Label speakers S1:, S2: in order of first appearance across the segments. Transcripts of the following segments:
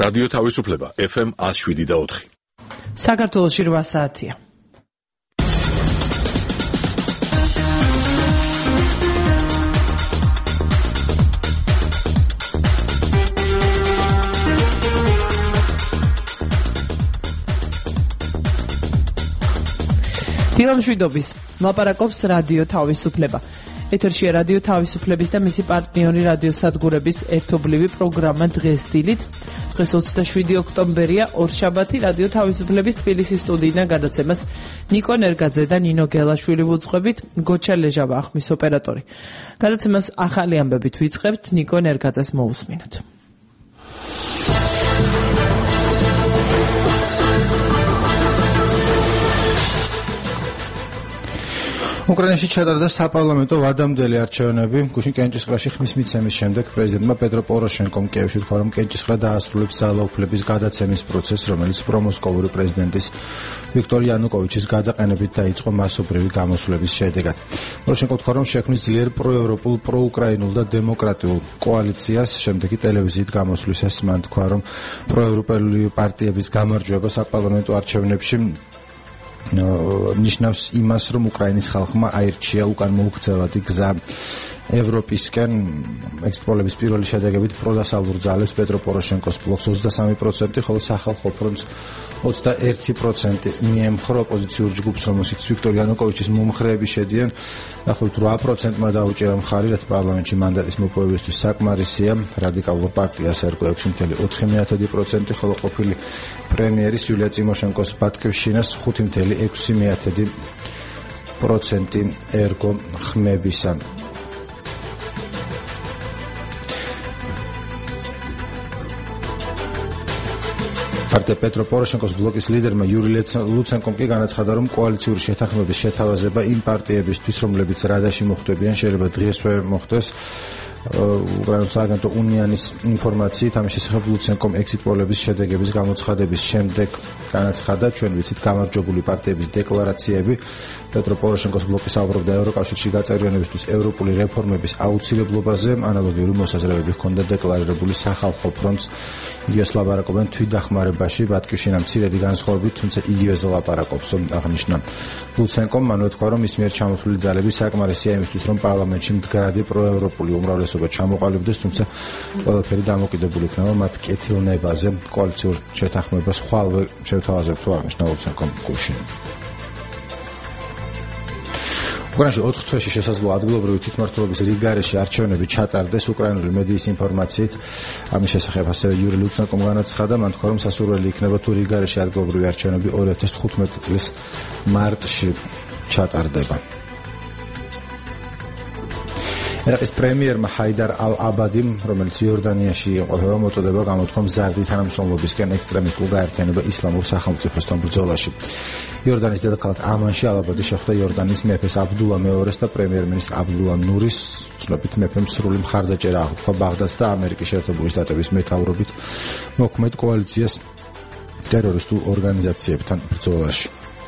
S1: რადიო თავისუფლება FM 107.4.
S2: საქართველოში 8 საათია. დილამშვიდობის ლაპარაკობს რადიო თავისუფლება. ეთერშია რადიო თავისუფლების და მისი პარტნიორი რადიო სადგურების ერთობლივი პროგრამა დღეს დილით. დღეს 27 ოქტომბერია, ორშაბათი. რადიო თავისუფლების თბილისის სტუდიიდან გადაცემას ნიკო ნერგაძე და ნინო გელაშვილი ვუძღვებით, გოჩა ლეჟავა ახმის ოპერატორი. გადაცემას ახალი ამბებით ვიწყებთ, ნიკო ნერგაძეს მოусმინოთ.
S3: უკრაინაში ჩატარდა საპარლამენტო ვადამდელი არჩევნები. გუშინ კენჭისყრაში ხმის მიცემის შემდეგ პრეზიდენტმა პედრო პოროშენკომ კიევში თქვა, რომ კენჭისყრა დაასრულებს ძალაუფლების გადაცემის პროცესს, რომელიც პრომოსკოვური პრეზიდენტის ვიქტორ იანუკოვიჩის გადაყენებით დაიწყო მასობრივი გამოსვლების შედეგად. პოროშენკო თქვა, რომ შექმნის ძლიერ პროევროპულ, პროუკრაინულ და დემოკრატიულ კოალიციას. შემდეგი ტელევიზიით გამოსვლისას მან თქვა, რომ პროევროპული პარტიების გამარჯვება საპარლამენტო არჩევნებში ნიშნავს იმას, რომ უკრაინის ხალხმა აირჩია უკან მოუქცევადი გზა ევროპისკენ. ექსპოლების პირველი შედეგებით პროდასალურ ძალებს პედრო პოროშენკოს ბლოკს 23%, ხოლო სახალხო ფრონტს 21% მიემხრო. ოპოზიციურ ჯგუფს, რომელშიც ვიქტორ იანუკოვიჩის მომხრეები შედიან, დაახლოებით 8%-მა დაუჭირა მხარი, რაც პარლამენტში მანდატის მოპოვებისთვის საკმარისია. რადიკალურ პარტიას ერგო 6.4%, ხოლო ყოფილი პრემიერის იულია ტიმოშენკოს ბატკივშინას 5.6% ერგო ხმებისა. პარტია პედრო პოროშენკოს ბლოკის ლიდერმა იური ლუცენკომ კი განაცხადა, რომ კოალიციური შეთანხმების შეთავაზება იმ პარტიებისთვის, რომლებიც რადაში მოხვდებიან, შეიძლება დღესვე მოხდეს. უკრაინის სააგენტო უნიანის ინფორმაციით ამის შესახებ ლუცენკომ ექსიტ პოლების შედეგების გამოცხადების შემდეგ განაცხადა, ჩვენ ვიცით გამარჯვებული პარტიების დეკლარაციები. პედრო პოროშენკოს ბლოკი საუბრობდა ევროკავშირში გაწევრიანებისთვის ევროპული რეფორმების აუცილებლობაზე. ანალოგიური მოსაზრებები ჰქონდა დეკლარირებული სახალხო ფრონტს. იგივეს ლაპარაკობენ თვითდახმარებაში, ბატკივშინა მცირედი განსხვავებით, თუმცა იგივეზე ლაპარაკობს, აღნიშნა ლუცენკომ. მანვე თქვა, რომ ის მიერ ჩამოთვლილი ძალები საკმარისია იმისთვის, რომ პარლამენტში მდგრადი პროევროპული უმრავლესობა ჩამოყალიბდეს, თუმცა ყველაფერი დამოკიდებული იქნება მათ კეთილნებაზე. კოალიციურ შეთანხმებას ხვალვე შევთავაზებთ, აღნიშნა ლუცენკომ გუშინ. უკრაინაში 4 თვეში შესაძლოა ადგილობრივი თვითმმართველობის რიგგარეშე არჩევნები ჩატარდეს. უკრაინული მედიის ინფორმაციით ამის შესახებ ასევე იური ლუცენკომ განაცხადა, მან თქვა, რომ სასურველი იქნება თუ რიგგარეშე ადგილობრივი არჩევნები 2015 წლის მარტში ჩატარდება. ერაყის პრემიერმა ჰაიდარ ალ-აბადიმ, რომელიც იორდანიაში იმყოფება, მოწოდება გამოთქვა მზარდი თანამშრომლობისკენ ექსტრემისტულ გაერთიანება ისლამურ სახელმწიფოსთან ბრძოლაში. იორდანის დედაქალაქ ამანში ალ-აბადი შეხვდა იორდანის მეფეს აბდულა მეორეს და პრემიერ-მინისტრ აბდულა ნურის. ცნობით მეფემ სრული მხარდაჭერა აღთქვა ბაღდადს და ამერიკის შეერთებული შტატების მეთაურობით მოქმედ კოალიციას ტერორისტულ ორგანიზაციებთან ბრძოლაში.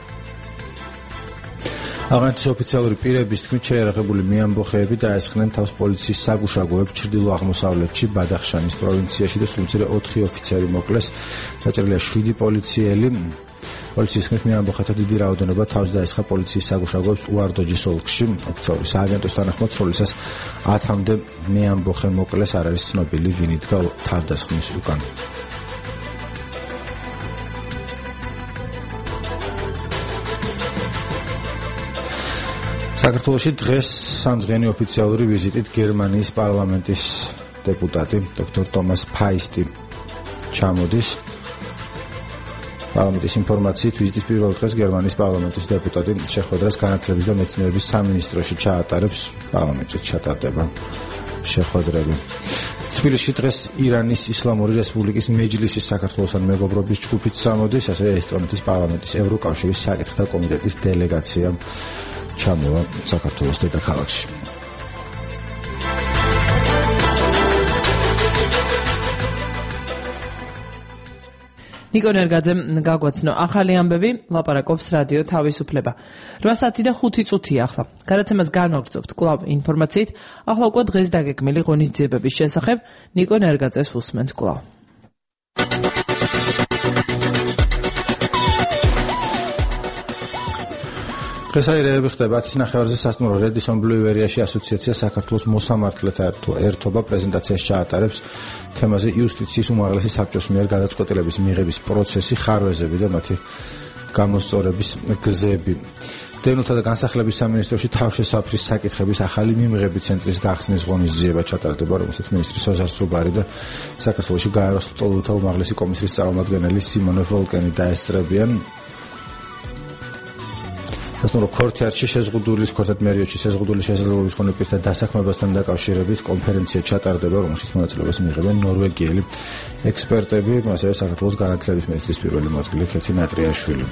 S3: აღნიშნეს ოფიციალური პირების თქმით, შეიარაღებული მიამბოხეები დაესხნენ თავს პოლიციის საგუშაგოებს ჩრდილო-აღმოსავლეთში, ბადახშანის პროვინციაში და სულ მცირე 4 ოფიცერი მოკლეს. დაჭერილია 7 პოლიციელი. პოლიციის თქმით, მიამბოხეთა დიდი რაოდენობა თავს დაესხა პოლიციის საგუშაგოებს უარდოჯის ოლქში. ოფიციალური სააგენტოს თანახმად, სროლისას 10-მდე მიამბოხე მოკლეს, არ არის ცნობილი, ვინ იდგა თავდასხმის უკან. საქართველოში დღეს სამდღიანი ოფიციალური ვიზიტით გერმანიის პარლამენტის დეპუტატი დოქტორ ტომას ფაისტი ჩამოდის. პარლამენტის ინფორმაციით ვიზიტის პირველ დღეს გერმანიის პარლამენტის დეპუტატი შეხვედრას განათლების და მეცნიერების სამინისტროში ჩაატარებს. პარლამენტში ჩატარდება შეხვედრები. თბილისში დღეს ირანის ისლამური რესპუბლიკის მეჯლისის საქართველოსთან მეგობრობის ჯგუფით წამოდის, ასევე ესტონეთის პარლამენტის ევროკავშირის საკითხთა კომიტეტის დელეგაცია ჩამოვა საქართველოს დედაქალაქში.
S2: ნიკო ნერგაძემ გაგვაცნო ახალი ამბები, ლაპარაკობს რადიო თავისუფლება. 8 საათი და 5 წუთია ახლა. გადაცემას განვაგრძობთ კვლავ ინფორმაციით, ახლა უკვე დღეს დაგეგმილი ღონისძიებების შესახებ. ნიკო ნერგაძეს უსმენთ კვლავ.
S3: დღესაირეები ხდება 10 ნახევარზე სასტუმრო Redison Blue Area-ში ასოციაცია საქართველოს მოსამართლეთა ერთობა პრეზენტაციას ჩაატარებს თემაზე იუსტიციის უმაღლესი საბჭოს მიერ გადაწყვეტილების მიღების პროცესი, ხარვეზები და მათი გამოსწორების გზები. დევნილთა და განსახლების სამინისტროში თავშესაფრის საკითხების ახალი მიმღები ცენტრის გახსნის ღონისძიება ჩატარდება, რომელსაც მინისტრი სოზარ სუბარი და საქართველოში გაეროს ლტოლვილთა უმაღლესი კომისრის წარმომადგენელი სიმონე ვოლკენი დაესწრებიან. სასტუმრო ქორთიარში შეზღუდული ქორთად მერიოში შეზღუდული შესაძლებლობის მქონე პირთა დასაქმებასთან დაკავშირებით კონფერენცია ჩატარდება, რომელშიც მონაწილეობას მიიღებენ ნორვეგიელი ექსპერტები, ასევე საქართველოს განათლების მინისტრის პირველი მოადგილე ქეთი ნატრიაშვილი.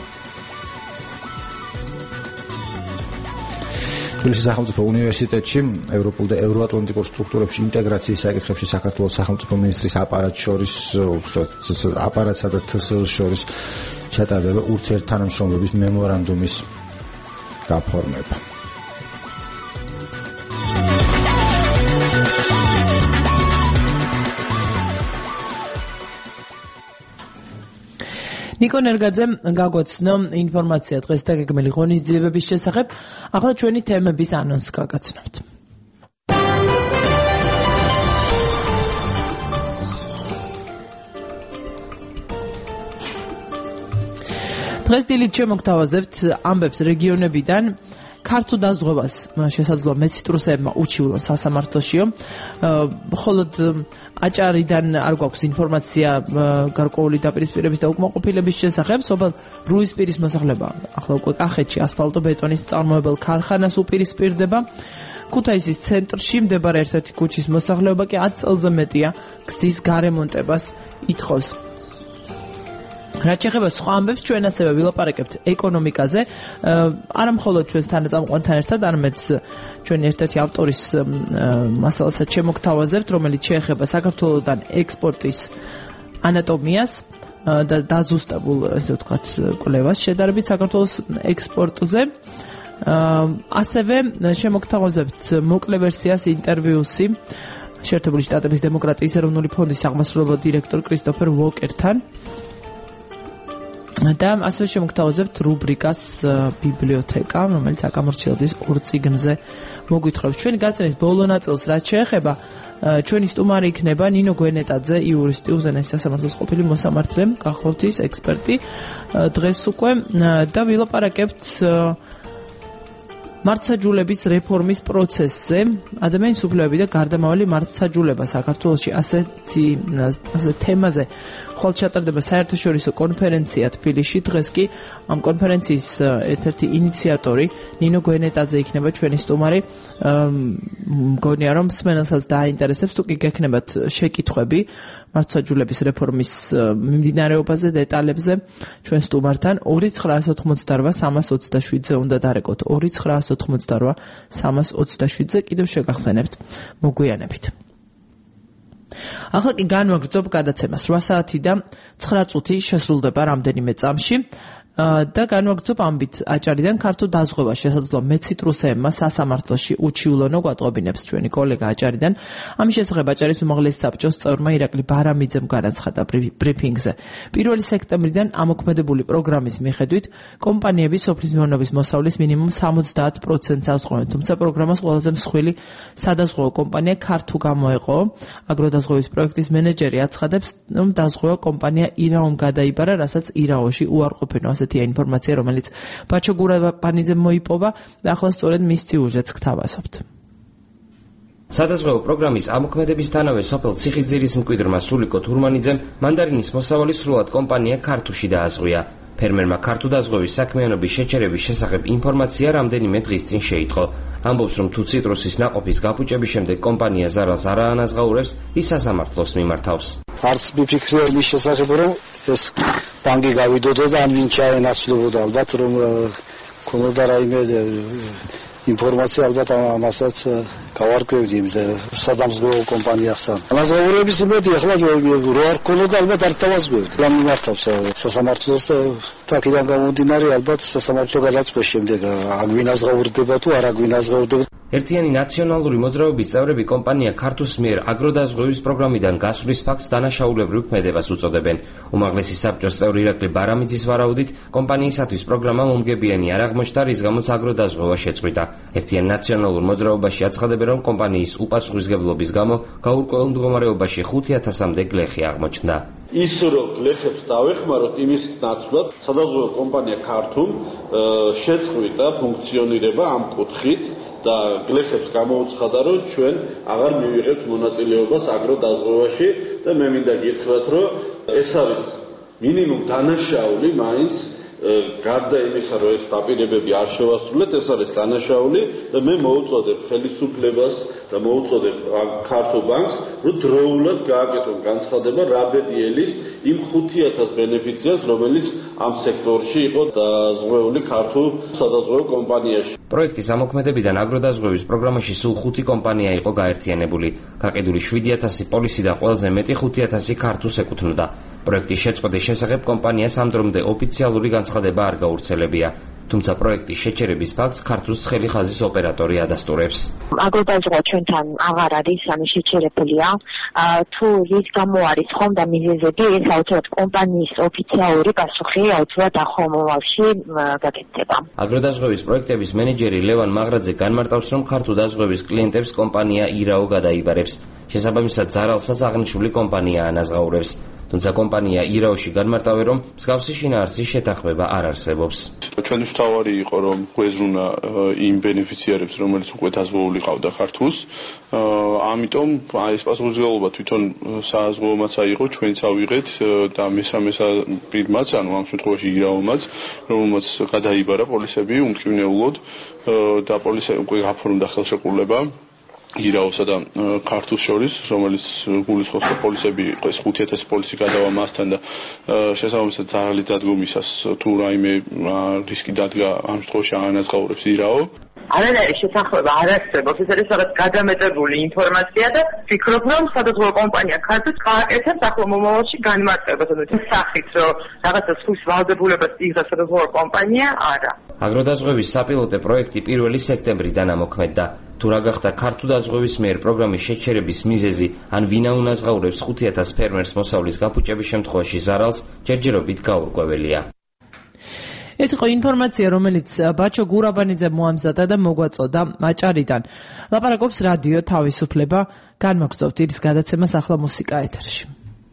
S3: თბილისის სახელმწიფო უნივერსიტეტში ევროპულ და ევროატლანტიკურ სტრუქტურებში ინტეგრაციის საკითხებში საქართველოს სახელმწიფო მინისტრის აპარატსა და თსლ-ს შორის ჩატარდება ურთიერთთანამშრომლობის მემორანდუმის გაფორმება.
S2: ნიკო ნერგაძემ გაგვაცნო ინფორმაცია დღეს დაგეგმილი ღონისძიებების შესახებ. ახლა ჩვენი თემების ანონსს გაგაცნობთ. დღეს დილით შემოგთავაზებთ ამბებს რეგიონებიდან. ქართულ დაზღვევას შესაძლოა მეციტრუსეებმა უჩივლონ სასამართლოშიო. მხოლოდ აჭარიდან არ გვაქვს ინფორმაცია გარკვეული დაპირისპირების და უკმაყოფილების შესახებ. სოფელ რუისპირის მოსახლეობა ახლა უკვე კახეთში ასფალტო-ბეტონის წარმოებელ ქარხანას უპირისპირდება. ქუთაისის ცენტრში მდებარე ერთ-ერთი ქუჩის მოსახლეობა კი 10 წელზე მეტია გზის გარემონტებას ითხოვს. რაც შეეხება სხვა ამბებს, ჩვენ ასევე ვილაპარაკებთ ეკონომიკაზე, არა მხოლოდ ჩვენს თანაწამყვანთან ერთად, არამედ ჩვენი ერთ-ერთი ავტორის მასალასაც შემოგთავაზებთ, რომელიც შეეხება საქართველოსთან ექსპორტის ანატომიას და დაზუსტებულ, ესე ვთქვათ, კვლევას შედარებით საქართველოს ექსპორტზე. ასევე შემოგთავაზებთ მოკლე ვერსიას ინტერვიუსი შეერთებული შტატების დემოკრატიის ეროვნული ფონდის აღმასრულებელ დირექტორ კრისტოფერ ვოკერთან. და ასევე შემოგთავაზებთ რუბრიკას ბიბლიოთეკა, რომელიც აკამორჩილდის ორ წიგნზე მოგვითხრობს. ჩვენი გაცემის ბოლო ნაწილს რაც შეეხება, ჩვენი სტუმარი იქნება ნინო გვენეტაძე, იურისტი, უზენაესი სასამართლოს ყოფილი მოსამართლე, გახლავთ ექსპერტი დღეს უკვე და ვილაპარაკებთ მართლმსაჯულების რეფორმის პროცესზე. ადამიანის უფლებები და გარდამავალი მართლმსაჯულება საქართველოში ასეთი თემაზე ხვალ ჩატარდება საერთაშორისო კონფერენცია თბილისში. დღეს კი ამ კონფერენციის ერთ-ერთი ინიციატორი ნინო გვენეტაძე იქნება ჩვენი სტუმარი. მგონია რომ მსმენელსაც დააინტერესებს, თუ კი გექნებათ შეკითხვები მართლმსაჯულების რეფორმის მიმდინარეობაზე, დეტალებზე ჩვენ სტუმართან 2988327-ზე უნდა დარეკოთ. 2988327-ზე კიდევ შეგახსენებთ მოგვიანებით. ახლა კი განვაგრძობ გადაცემას 8 საათი და 9 წუთი შესრულდება რამდენიმე წამში და განვაგრძობ ამბით აჭარიდან ქართულ დაზღვევას შესაძლოა მეციტრუსეებმა სასამართლოში უჩივლონო, გვატყობინებს ჩვენი კოლეგა აჭარიდან. ამის შესახებ აჭარის უმაღლესი საბჭოს წევრმა ირაკლი ბარამიძემ განაცხადა ბრიფინგზე. 1 სექტემბრიდან ამოქმედებული პროგრამის მიხედვით კომპანიები სოფლის მეურნეობის მოსავლის მინიმუმ 70%-ს ასწავლენ, თუმცა პროგრამას ყველაზე მსხვილი სადაზღვევო კომპანია ქართუ გამოეყო. აგროდაზღვევის პროექტის მენეჯერი აცხადებს, რომ დაზღვევა კომპანია ირაომ გადაიბარა, რასაც ირაოში უარყოფინო. ასეთია ინფორმაცია, რომელიც ბაჩო გურაპანიძემ მოიპოვა და ახლა სწორედ მის სიუჟეტს გთავაზობთ.
S4: სადაზღვევო პროგრამის ამოქმედებისთანავე სოფელ ციხისძირის მკვიდრმა სულიკო თურმანიძემ მანდარინის მოსავალი სრულად კომპანია ქართუში დააზღვია. ფერმერმა ქართუ დაზღვევის საქმიანობის შეჩერების შესახებ ინფორმაცია რამდენიმე დღის წინ შეიტყო. ამბობს, რომ თუ ციტრუსის ნაყოფის გაფუჭების შემდეგ კომპანია ზარალს არ აანაზღაურებს, ის სასამართლოს მიმართავს.
S5: არც მიფიქრია იმის შესახებ, რომ ეს ბანკი გავიდოდო და ან ვინ ჩაენაცვლებოდა, ალბათ რომ ქონოდა რაიმე ინფორმაცია, ალბათ ამასაც გავარკვევდი იმ სადამზღვეო კომპანიასთან. ანაზღაურების იმედი ახლა რო არ ქონოდა, ალბათ არ დავაზღვევდი. რა მიმართავს სასამართლოს და აქედან გამომდინარე ალბათ სასამართლო გადაწყვეტს შემდეგ აგვინაზღაურდება თუ არ აგვინაზღაურდება.
S4: ერთიანი ნაციონალური მოძრაობის წევრები კომპანია ქართუს მიერ აგროდაზღვევის პროგრამიდან გასვლის ფაქტს დანაშაულებრივ ქმედებას უწოდებენ. უმაღლესი საბჭოს წევრი ირაკლი ბარამიძის ვარაუდით, კომპანიისათვის პროგრამა მომგებიანი არ აღმოჩნდა, რის გამოც აგროდაზღვევა შეწყვიტა. ერთიან ნაციონალურ მოძრაობაში აცხადებენ, რომ კომპანიის უპასუხისმგებლობის გამო გაურკვეველ მდგომარეობაში 5,000-მდე გლეხი აღმოჩნდა.
S6: ის რომ გლეხებს დავეხმაროთ იმის ნაცვლად, სადაზღვევო კომპანია ქართუმ შეწყვიტა ფუნქციონირება ამ კუთხით და გლეხებს გამოუცხადა, რომ ჩვენ აღარ მივიღებთ მონაწილეობას აგროდაზღვევაში და მე მინდა გითხრათ, რომ ეს არის მინიმუმ დანაშაული მაინც გარდა იმისა, რომ ეს დაპირებები არ შევასრულეთ, ეს არის დანაშაული და მე მოუწოდებ ხელისუფლებას და მოუწოდებ ქართულ ბანკს, რომ დროულად გააკეთონ განცხადება რაბედიელის იმ 5,000 ბენეფიციარს, რომელიც ამ სექტორში იყო დაზღვეული ქართულ სადაზღვევო კომპანიაში.
S4: პროექტის ამოქმედებიდან აგროდაზღვევის პროგრამაში სულ 5 კომპანია იყო გაერთიანებული. გაყიდული 7,000 პოლისიდან ყველაზე მეტი 5,000 ქართულს ეკუთვნოდა. პროექტის შეწყვეტის შესახებ კომპანიას ამ დრომდე ოფიციალური განცხადება არ გავრცელებია. თუმცა პროექტის შეჩერების ფაქტს ქართულს ცხელი ხაზის ოპერატორი ადასტურებს.
S7: აგროდაზღვა ჩვენთან აღარ არის, ამის შეჩერებულია. თუ რის გამო არის ხომ და მიზეზები, ეს აუცილებლად კომპანიის ოფიციალური პასუხი აუცილებლად ახლო მომავალში გაკეთდება.
S4: აგროდაზღვევის პროექტების მენეჯერი ლევან მაღრაძე განმარტავს, რომ ქართულ დაზღვევის კლიენტებს კომპანია ირაო გადაიბარებს. შესაბამისად ზარალსაც აღნიშნული კომპანია ანაზღაურებს. თუმცა კომპანია ირაოში განმარტავენ, რომ მსგავსი შინაარსის შეთანხმება არ არსებობს.
S6: ჩვენთვის თავარი იყო, რომ გვეზრუნა იმ ბენეფიციარებს, რომელიც უკვე დაზღვეული ყავდა ქართულს. ამიტომ ეს პასუხისმგებლობა თვითონ საზღვაომაც აიღო, ჩვენც ავიღეთ და მესამე პირმაც, ანუ ამ შემთხვევაში ირაომაც, რომელმაც გადაიბარა პოლისები უმტკივნეულოდ და პოლისები უკვე გაფორმდა ხელშეკრულება ირაოსა და ქართულს შორის, რომელიც გულისხმობს, რომ პოლისები იყო ეს 5,000 პოლისი გადავა მასთან და შესაბამისად ზარალის დადგომისას თუ რაიმე რისკი დადგა, ამ შემთხვევაში ანაზღაურებს ირაო.
S8: არანაირი შეთანხმება არ არსებობს, ეს არის რაღაც გადამეტებული ინფორმაცია და ვფიქრობ, რომ სადაზღვევო კომპანია ქართულს გააკეთებს ახლო მომავალში განმარტებას, ანუ ეს სახით, რომ რაღაცა სხვის ვალდებულებას იღებს სადაზღვევო კომპანია, არა.
S4: აგროდაზღვევის საპილოტე პროექტი 1 სექტემბრიდან ამოქმედდა. თუ რა გახდა ქართულ დაზღვევის მიერ პროგრამის შეჩერების მიზეზი, ან ვინა უნაზღაურებს 5,000 ფერმერს მოსავლის გაფუჭების შემთხვევაში ზარალს, ჯერჯერობით გაურკვეველია.
S2: ეს იყო ინფორმაცია, რომელიც ბაჩო გურაბანიძე მოამზადა და მოგვაწოდა მაჭარიდან. ლაპარაკობს რადიო თავისუფლება. განმაგზავნებთ ის გადაცემას, ახლა მუსიკა ეთერში.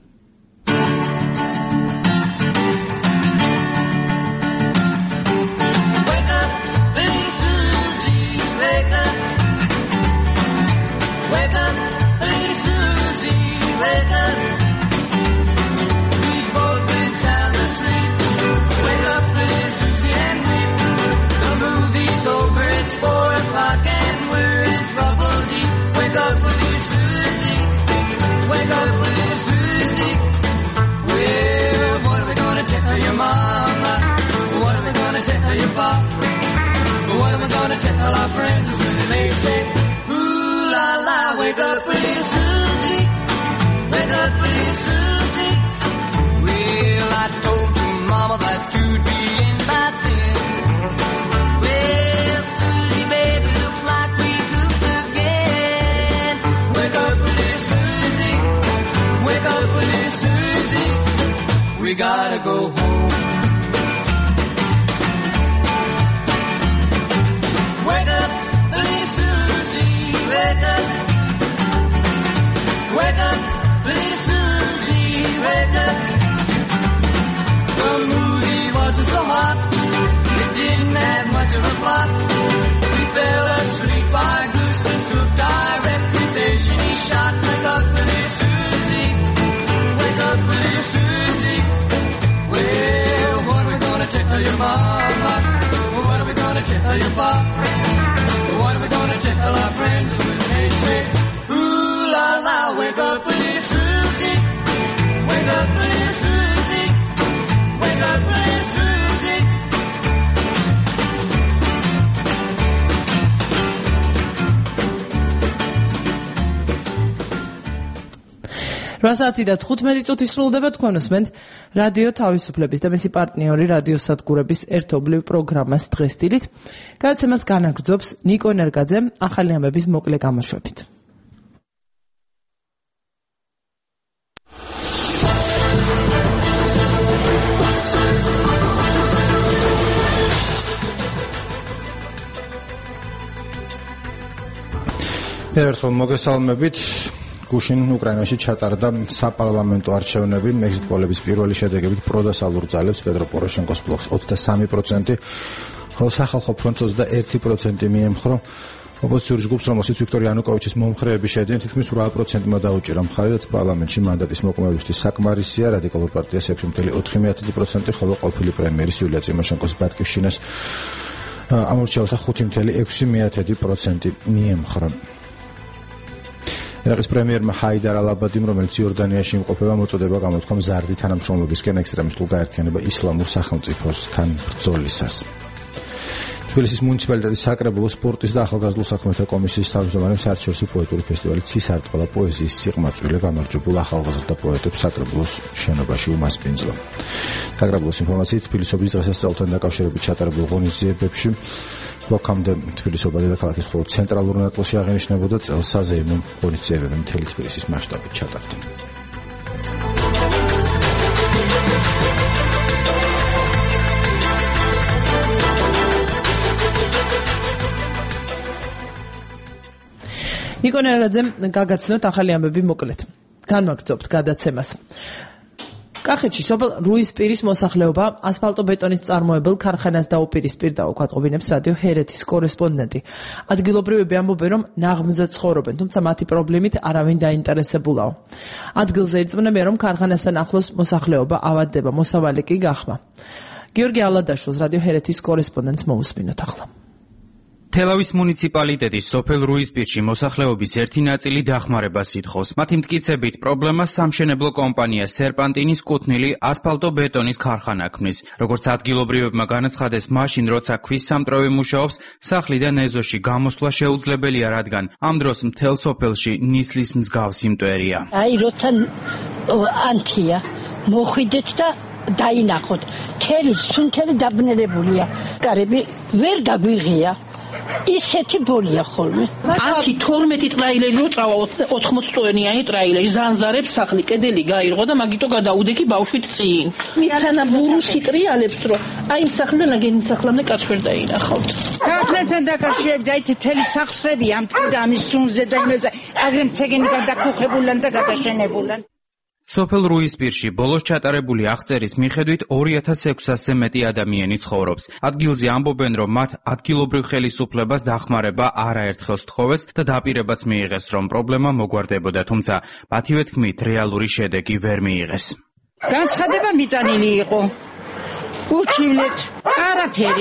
S9: Tell our friends when they say, ooh la la, wake up pretty Susie, wake up pretty Susie. Well, I told your mama that you'd be in by then. Well, Susie, baby, looks like we goofed again. Wake up pretty Susie, wake up pretty Susie. We gotta go home. Wake up, pretty Susie, wake up. Wake up, pretty Susie, wake up. The movie wasn't so hot, it didn't have much of a plot. We fell asleep by gooses cooked, our reputation he shot. Wake up, pretty Susie, wake up, pretty Susie. Well, what are we gonna tell your mama? What are we gonna tell your pop? What are we gonna tell our friends when they say, ooh la la, wake up pretty Susie, wake up pretty Susie, wake up pretty Susie.
S2: 8 და 15 წუთი სრულდება თქვენ უსმენთ რადიო თავისუფლების და მისი პარტნიორი რადიო სადგურების ერთობლივ პროგრამას დღესდილით. გადაცემას განაგრძობს ნიკო ნერგაძე ახალი ამბების მოკლე გამოშვებით.
S3: ერთხელ მოგესალმებით. გუშინ უკრაინაში ჩატარდა საპარლამენტო არჩევნები. ეგზიტ პოლების პირველი შედეგებით პროდასალურ ძალებს პედრო პოროშენკოს ბლოკს 23%, ხოლო სახალხო ფრონტს 21% მიემხრო. ოპოზიციური ჯგუფს, რომელშიც ვიქტორ იანუკოვიჩის მომხრეები შედიან, თითქმის 8%-მა დაუჭირა მხარი, რაც პარლამენტში მანდატის მოკუმეობისთვის საკმარისია. რადიკალურ პარტიას 6.4%, ხოლო ყოფილი პრემიერის იულია ტიმოშენკოს ბატკივშინას ამორჩეულთა 5.6% მიემხრა. ერაყის პრემიერმა ჰაიდარ ალ-აბადიმ, რომელიც იორდანიაში იმყოფება, მოწოდება გამოთქვა მზარდი თანამშრომლობისკენ ექსტრემისტულ გაერთიანება ისლამურ სახელმწიფოსთან ბრძოლისას. თბილისის მუნიციპალიტეტის საკრებულო სპორტის და ახალგაზრდულ საქმეთა კომისიის თავმჯდომარემ საერთაშორისო პოეტური ფესტივალი ცისარტყელა პოეზიის სიღმაწვილი გამარჯვებულ ახალგაზრდა პოეტებს საკრებულოს შენობაში უმასპინძლა. საკრებულოს ინფორმაციით, თბილისობის დღესასწაულთან დაკავშირებით ჩატარებულ ღონისძიებებში ბლოკამდე თბილისობა დედაქალაქის მხოლოდ ცენტრალურ ნაწილში აღინიშნებოდა, წელს საზეიმო ღონისძიებები მთელი თბილისის მასშტაბით ჩატარდა.
S2: ნიკო ნერგაძემ გაგაცნოთ ახალი ამბები მოკლედ. განვაგრძობთ გადაცემას. კახეთში სოფელ რუისპირის მოსახლეობა ასფალტობეტონის წარმოებელ ქარხანას დაუპირისპირდა, უქვატყობინებს რადიო ჰერეთის კორესპონდენტი. ადგილობრივები ამბობენ, რომ ნაღმზე ცხოვრობენ, თუმცა მათი პრობლემით არავინ დაინტერესებულაო. ადგილზე ირწმუნებიან, რომ ქარხანასთან ახლოს მოსახლეობა ავადდება, მოსავალი კი გახმა. გიორგი ალადაშვილს რადიო ჰერეთის კორესპონდენტს მოусმინოთ ახლა.
S10: თელავის მუნიციპალიტეტის სოფელ რუისპირში მოსახლეობის ერთი ნაწილი დახმარებას ითხოვს. მათი მტკიცებით, პრობლემა სამშენებლო კომპანია სერპანტინის კუთვნილი ასფალტო-ბეტონის ქარხანა ქმნის. როგორც ადგილობრივებმა განაცხადეს, მაშინ როცა ქვის სამტრევი მუშაობს, სახლიდან ეზოში გამოსვლა შეუძლებელია, რადგან ამ დროს მთელ სოფელში ნისლის მსგავსი მტვერია.
S11: აი, როცა ანთია, მოხვიდეთ და დაინახოთ. სუნთელი დაბნელებულია. კარები ვერ გაგვიღია. ისეთი ბოლია ხოლმე.
S12: 10-12 ტრაილერი რო წავა 80 ტონიანი ტრაილერი ზანზარებს სახლი კედელი გაირღვა და მაგიტო გადაუდექი ბავშვით წინ. მისთანა ბურუსი ტრიალებს რო აი იმ სახლიდან აგენი სახლამდე კაც ვერ დაინახავთ.
S13: ქართლთან დაკავშირებით აი თელი სახსრები ამ თქმა ამის სუნზე და იმაზე აგრემ ცეგენი გადაკუხებულან და გადაშენებულან.
S10: სოფელ რუისპირში ბოლოს ჩატარებული აღწერის მიხედვით 2600-ზე მეტი ადამიანი ცხოვრობს. ადგილზე ამბობენ, რომ მათ ადგილობრივ ხელისუფლებას დახმარება არაერთხელ სთხოვეს და დაპირებაც მიიღეს, რომ პრობლემა მოგვარდებოდა, თუმცა მათივე თქმით რეალური შედეგი ვერ მიიღეს.
S13: განცხადება მიტანილი იყო. ურჩივლეთ არაფერი.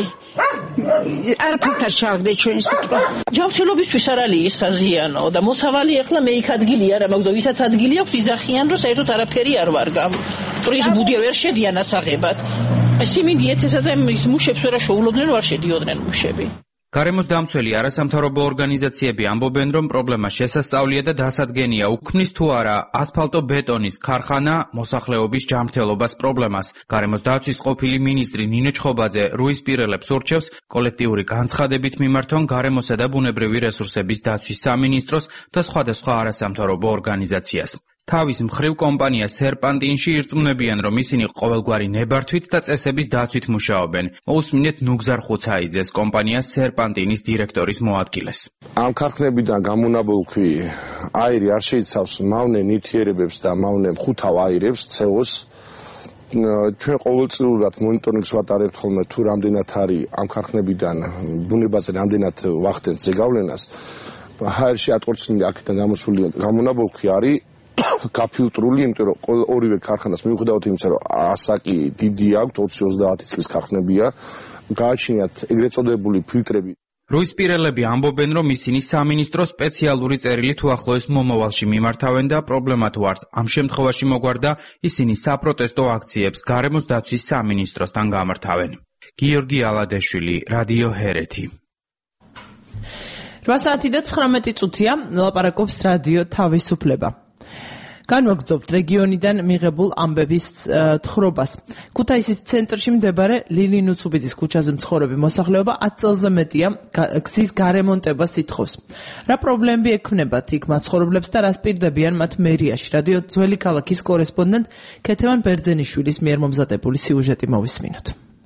S13: არაფერთან ჩააგდე ჩვენი სიტყვა.
S12: ჯანმრთელობისთვის არ არის საზიანო და მოსავალი ახლა მე იქ ადგილი არ მაქვს და ვისაც ადგილი აქვს იძახიან, რომ საერთოდ არაფერი არ ვარგა. ტურის ბუდი ვერ შედიან ასაღებად. სიმინდი ეთესა და ის მუშებს ვერ შეულობდნენ, ვარ შედიოდნენ მუშები.
S10: გარემოს დამცველი არასამთავრობო ორგანიზაციები ამბობენ, რომ პრობლემა შესასწავლია და დასადგენია უქმნის თუ არა ასფალტო-ბეტონის ქარხანა მოსახლეობის ჯანმრთელობას პრობლემას. გარემოს დაცვის ყოფილი მინისტრი ნინო ჩხობაძე რუისპირელებს ურჩევს კოლექტიური განცხადებით მიმართონ გარემოსა და ბუნებრივი რესურსების დაცვის სამინისტროს და სხვადასხვა არასამთავრობო ორგანიზაციას. თავის მხრივ კომპანია სერპანტინში ირწმუნებიან, რომ ისინი ყოველგვარი ნებართვით და წესების დაცვით მუშაობენ. მოусმინეთ ნუგზარ ხუცაიძეს, კომპანია სერპანტინის დირექტორის მოადგილეს.
S14: ამ ქარხნებიდან გამონაბოლქვი აირი არ შეიცავს მავნე ნივთიერებებს და მავნე ხუთავ აირებს, CO-ს. ჩვენ ყოველწლიურად მონიტორინგს ვატარებთ ხოლმე თუ რამდენად არის ამ ქარხნებიდან ბუნებაზე რამდენად ვახდენთ ზეგავლენას. ჰაერში ატყორცნილი აქედან გამოსული გამონაბოლქვი არის გაფილტრული, იმიტომ რომ ორივე ქარხანას მიუხედავად იმისა, რომ ასაკი დიდი აქვს, 20-30 წლის ქარხნებია, გააჩნიათ ეგრეთ წოდებული ფილტრები.
S10: რუისპირელები ამბობენ, რომ ისინი სამინისტროს სპეციალური წერილით უახლოეს მომავალში მიმართავენ და პრობლემა თუ არც ამ შემთხვევაში მოგვარდა, ისინი საპროტესტო აქციებს გარემოს დაცვის სამინისტროსთან გამართავენ. გიორგი ალადეშვილი, რადიო ჰერეთი.
S2: 8:19 ლაპარაკობს რადიო თავისუფლება. განვაგრძობთ რეგიონიდან მიღებულ ამბების თხრობას. ქუთაისის ცენტრში მდებარე ლილი ნუცუბიძის ქუჩაზე მცხოვრები მოსახლეობა 10 წელზე მეტია გზის გარემონტებას ითხოვს. რა პრობლემები ექმნებათ იქ მაცხოვრებლებს და რას პირდებიან მათ მერიაში? რადიო ძველი ქალაქის კორესპონდენტ ქეთევან ბერძენიშვილის მიერ მომზადებული სიუჟეტი მოვისმინოთ.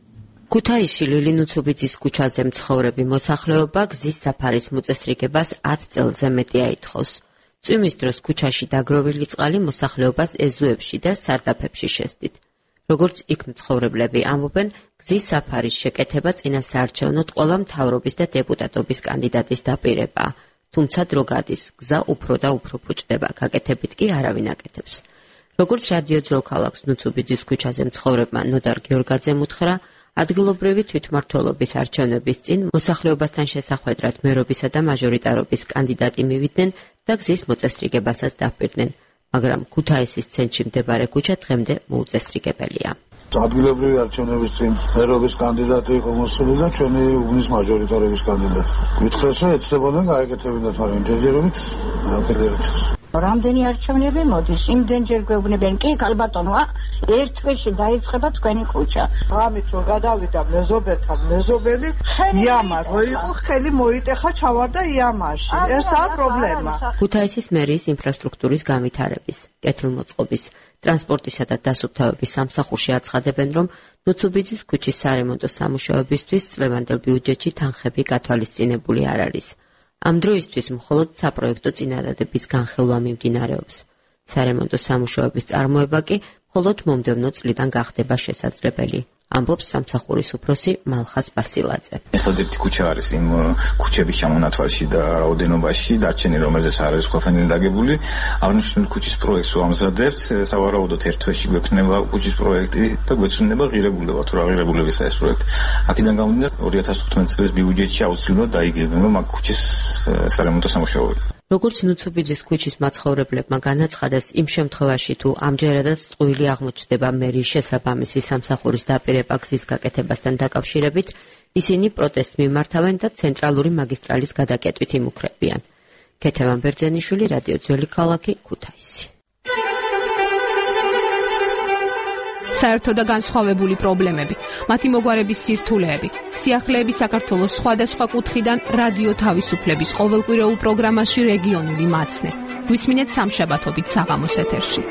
S15: ქუთაისში ლილი ნუცუბიძის ქუჩაზე მცხოვრები მოსახლეობა გზის საფარის მოწესრიგებას 10 წელზე მეტია ითხოვს. წვიმის დროს ქუჩაში დაგროვილი წყალი მოსახლეობას ეზოებში და სარდაფებში შესდით. როგორც იქ მცხოვრებლები ამბობენ, გზის საფარის შეკეთება წინასაარჩევნოდ ყველა მთავრობის და დეპუტატობის კანდიდატის დაპირებაა. თუმცა დრო გადის, გზა უფრო და უფრო ფუჭდება, გაკეთებით კი არავინ აკეთებს. როგორც რადიო ძველ ქალაქს ნუცუბიძის ქუჩაზე მცხოვრებმა ნოდარ გიორგაძემ უთხრა, ადგილობრივი თვითმმართველობის არჩევნების წინ მოსახლეობასთან შესახვედრად მერობისა და მაჟორიტარობის კანდიდატი მივიდნენ და გზის მოწესრიგებასაც დაპირდნენ, მაგრამ ქუთაისის ცენტრში მდებარე ქუჩა დღემდე მოუწესრიგებელია.
S16: ადგილობრივი არჩევნების წინ მერობის კანდიდატი იყო მოსული და ჩვენი უბნის მაჟორიტარობის კანდიდატი. გითხრათ, რომ ეცდებოდნენ გაეკეთებინათ, მაგრამ ჯერჯერობით აპელირებთ.
S11: რამდენი არჩევნები მოდის, იმდენჯერ გვეუბნებიან, კი ქალბატონო, ერთ თვეში დაიწყება თქვენი ქუჩა.
S17: ღამით რომ გადავიდა მეზობელთან, მეზობელი იამარ რო იყო, ხელი მოიტეხა, ჩავარდა იამარში. ესაა პრობლემა.
S15: ქუთაისის მერიის ინფრასტრუქტურის განვითარების, კეთილმოწყობის, ტრანსპორტისა და დასუფთავების სამსახურში აცხადებენ, რომ ნუცუბიძის ქუჩის სარემონტო სამუშაოებისთვის წლევანდელ ბიუჯეტში თანხები გათვალისწინებული არ არის. ამ დროისთვის მხოლოდ საპროექტო წინადადების განხილვა მიმდინარეობს. სარემონტო სამუშაოების წარმოება კი მხოლოდ მომდევნო წლიდან გახდება შესაძლებელი. ამბობს სამსახურის უფროსი მალხას ბასილაძე.
S18: ერთადერთი ქუჩა არის იმ ქუჩების ჩამონათვალში და რაოდენობაში დარჩენილი, რომელზეც არ არის ყოფილი დაგებული. აღნიშნული ქუჩის პროექტს ვამზადებთ, სავარაუდოდ ერთ თვეში გვექნება ქუჩის პროექტი და გვეცნდება ღირებულება, თუ რა ღირებულებისა ეს პროექტი. აქედან გამომდინარე 2015 წლის ბიუჯეტში აუცილებლად დაიგებენ ამ ქუჩის სარემონტო სამუშაოები.
S15: როგორც ნუცუბიძის ქუჩის მაცხოვრებლებმა განაცხადეს, იმ შემთხვევაში თუ ამჯერადაც წყვილი აღმოჩნდება მერიის შესაბამისი სამსახურის დაპირება გზის გაკეთებასთან დაკავშირებით, ისინი პროტესტს მიმართავენ და ცენტრალური მაგისტრალის გადაკეტვით იმუქრებიან. ქეთევან ბერძენიშვილი, რადიო ძველი ქალაქი, ქუთაისი.
S19: საერთო და განსხვავებული პრობლემები, მათი მოგვარების სირთულეები, სიახლეები საქართველოს სხვადასხვა კუთხიდან რადიო თავისუფლების ყოველკვირეულ პროგრამაში რეგიონული მაცნე. გვისმინეთ სამშაბათობით საღამოს ეთერში.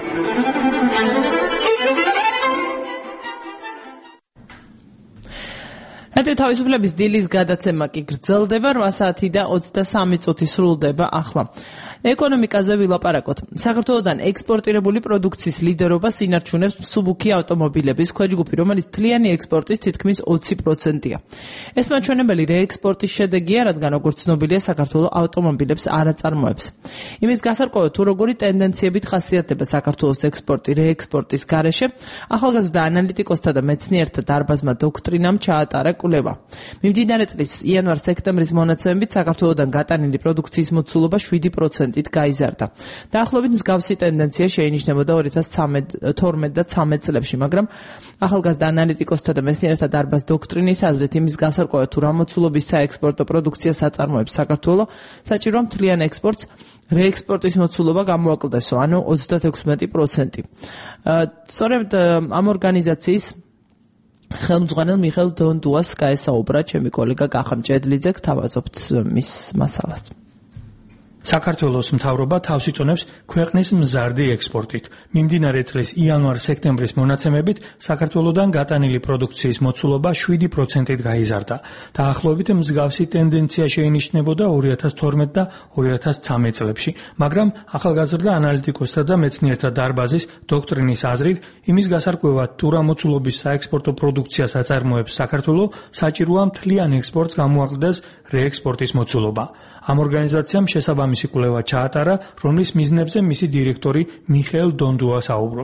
S2: რადიო თავისუფლების დილის გადაცემა კი გრძელდება 8 საათი და 23 წუთი სრულდება ახლა. ეკონომიკაზე ვილაპარაკოთ. საქართველოდან ექსპორტირებული პროდუქციის ლიდერობას ინარჩუნებს მსუბუქი ავტომობილების ქვეჯგუფი, რომელიც მთლიანი ექსპორტის თითქმის 20%-ია. ეს მაჩვენებელი რეექსპორტის შედეგია, რადგან როგორც ცნობილია, საქართველოს ავტომობილებს არ აწარმოებს. იმის გასარკვევად, თუ როგორი ტენდენციებით ხასიათდება საქართველოს ექსპორტი რეექსპორტის გარეშე, ახალგაზრდა ანალიტიკოსთა და მეცნიერთა დარბაზმა დოქტრინამ ჩაატარა კვლევა. მიმდინარე წლის იანვარ-სექტემბრის მონაცემებით საქართველოდან გატანილი პროდუქციის მოცულობა 7% გაიზარდა. დაახლოებით მსგავსი ტენდენცია შეინიშნებოდა 2012 და 2013 წლებში, მაგრამ ახალგაზრდა ანალიტიკოსთა და მეცნიერთა დარბაზ დოქტრინის აზრით იმის გასარკვევად, თუ რა მოცულობის საექსპორტო პროდუქციას აწარმოებს საქართველო, საჭიროა მთლიან ექსპორტს რეექსპორტის მოცულობა გამოაკლდესო, ანუ 36%. სწორედ ამ ორგანიზაციის ხელმძღვანელ მიხეილ დონდუას გაესაუბრა ჩემი კოლეგა კახამ ჭედლიძე, გთავაზობთ მის მასალას.
S20: საქართველოს მთავრობა თავს იწონებს ქვეყნის მზარდი ექსპორტით. მიმდინარე წლის იანვარ-სექტემბრის მონაცემებით საქართველოდან გატანილი პროდუქციის მოცულობა 7%-ით გაიზარდა. დაახლოებით მსგავსი ტენდენცია შეინიშნებოდა 2012 და 2013 წლებში, მაგრამ ახალგაზრდა ანალიტიკოსთა და მეცნიერთა დარბაზის დოქტრინის აზრით, იმის გასარკვევად, თუ რა მოცულობის საექსპორტო პროდუქციას აწარმოებს საქართველო, საჭიროა მთლიან ექსპორტს გამოაკლდეს რეექსპორტის მოცულობა. ამ ორგანიზაციამ შესაბამისი კვლევა ჩაატარა, რომლის მიზნებზე მისი დირექტორი მიხეილ დონდუა საუბრობს.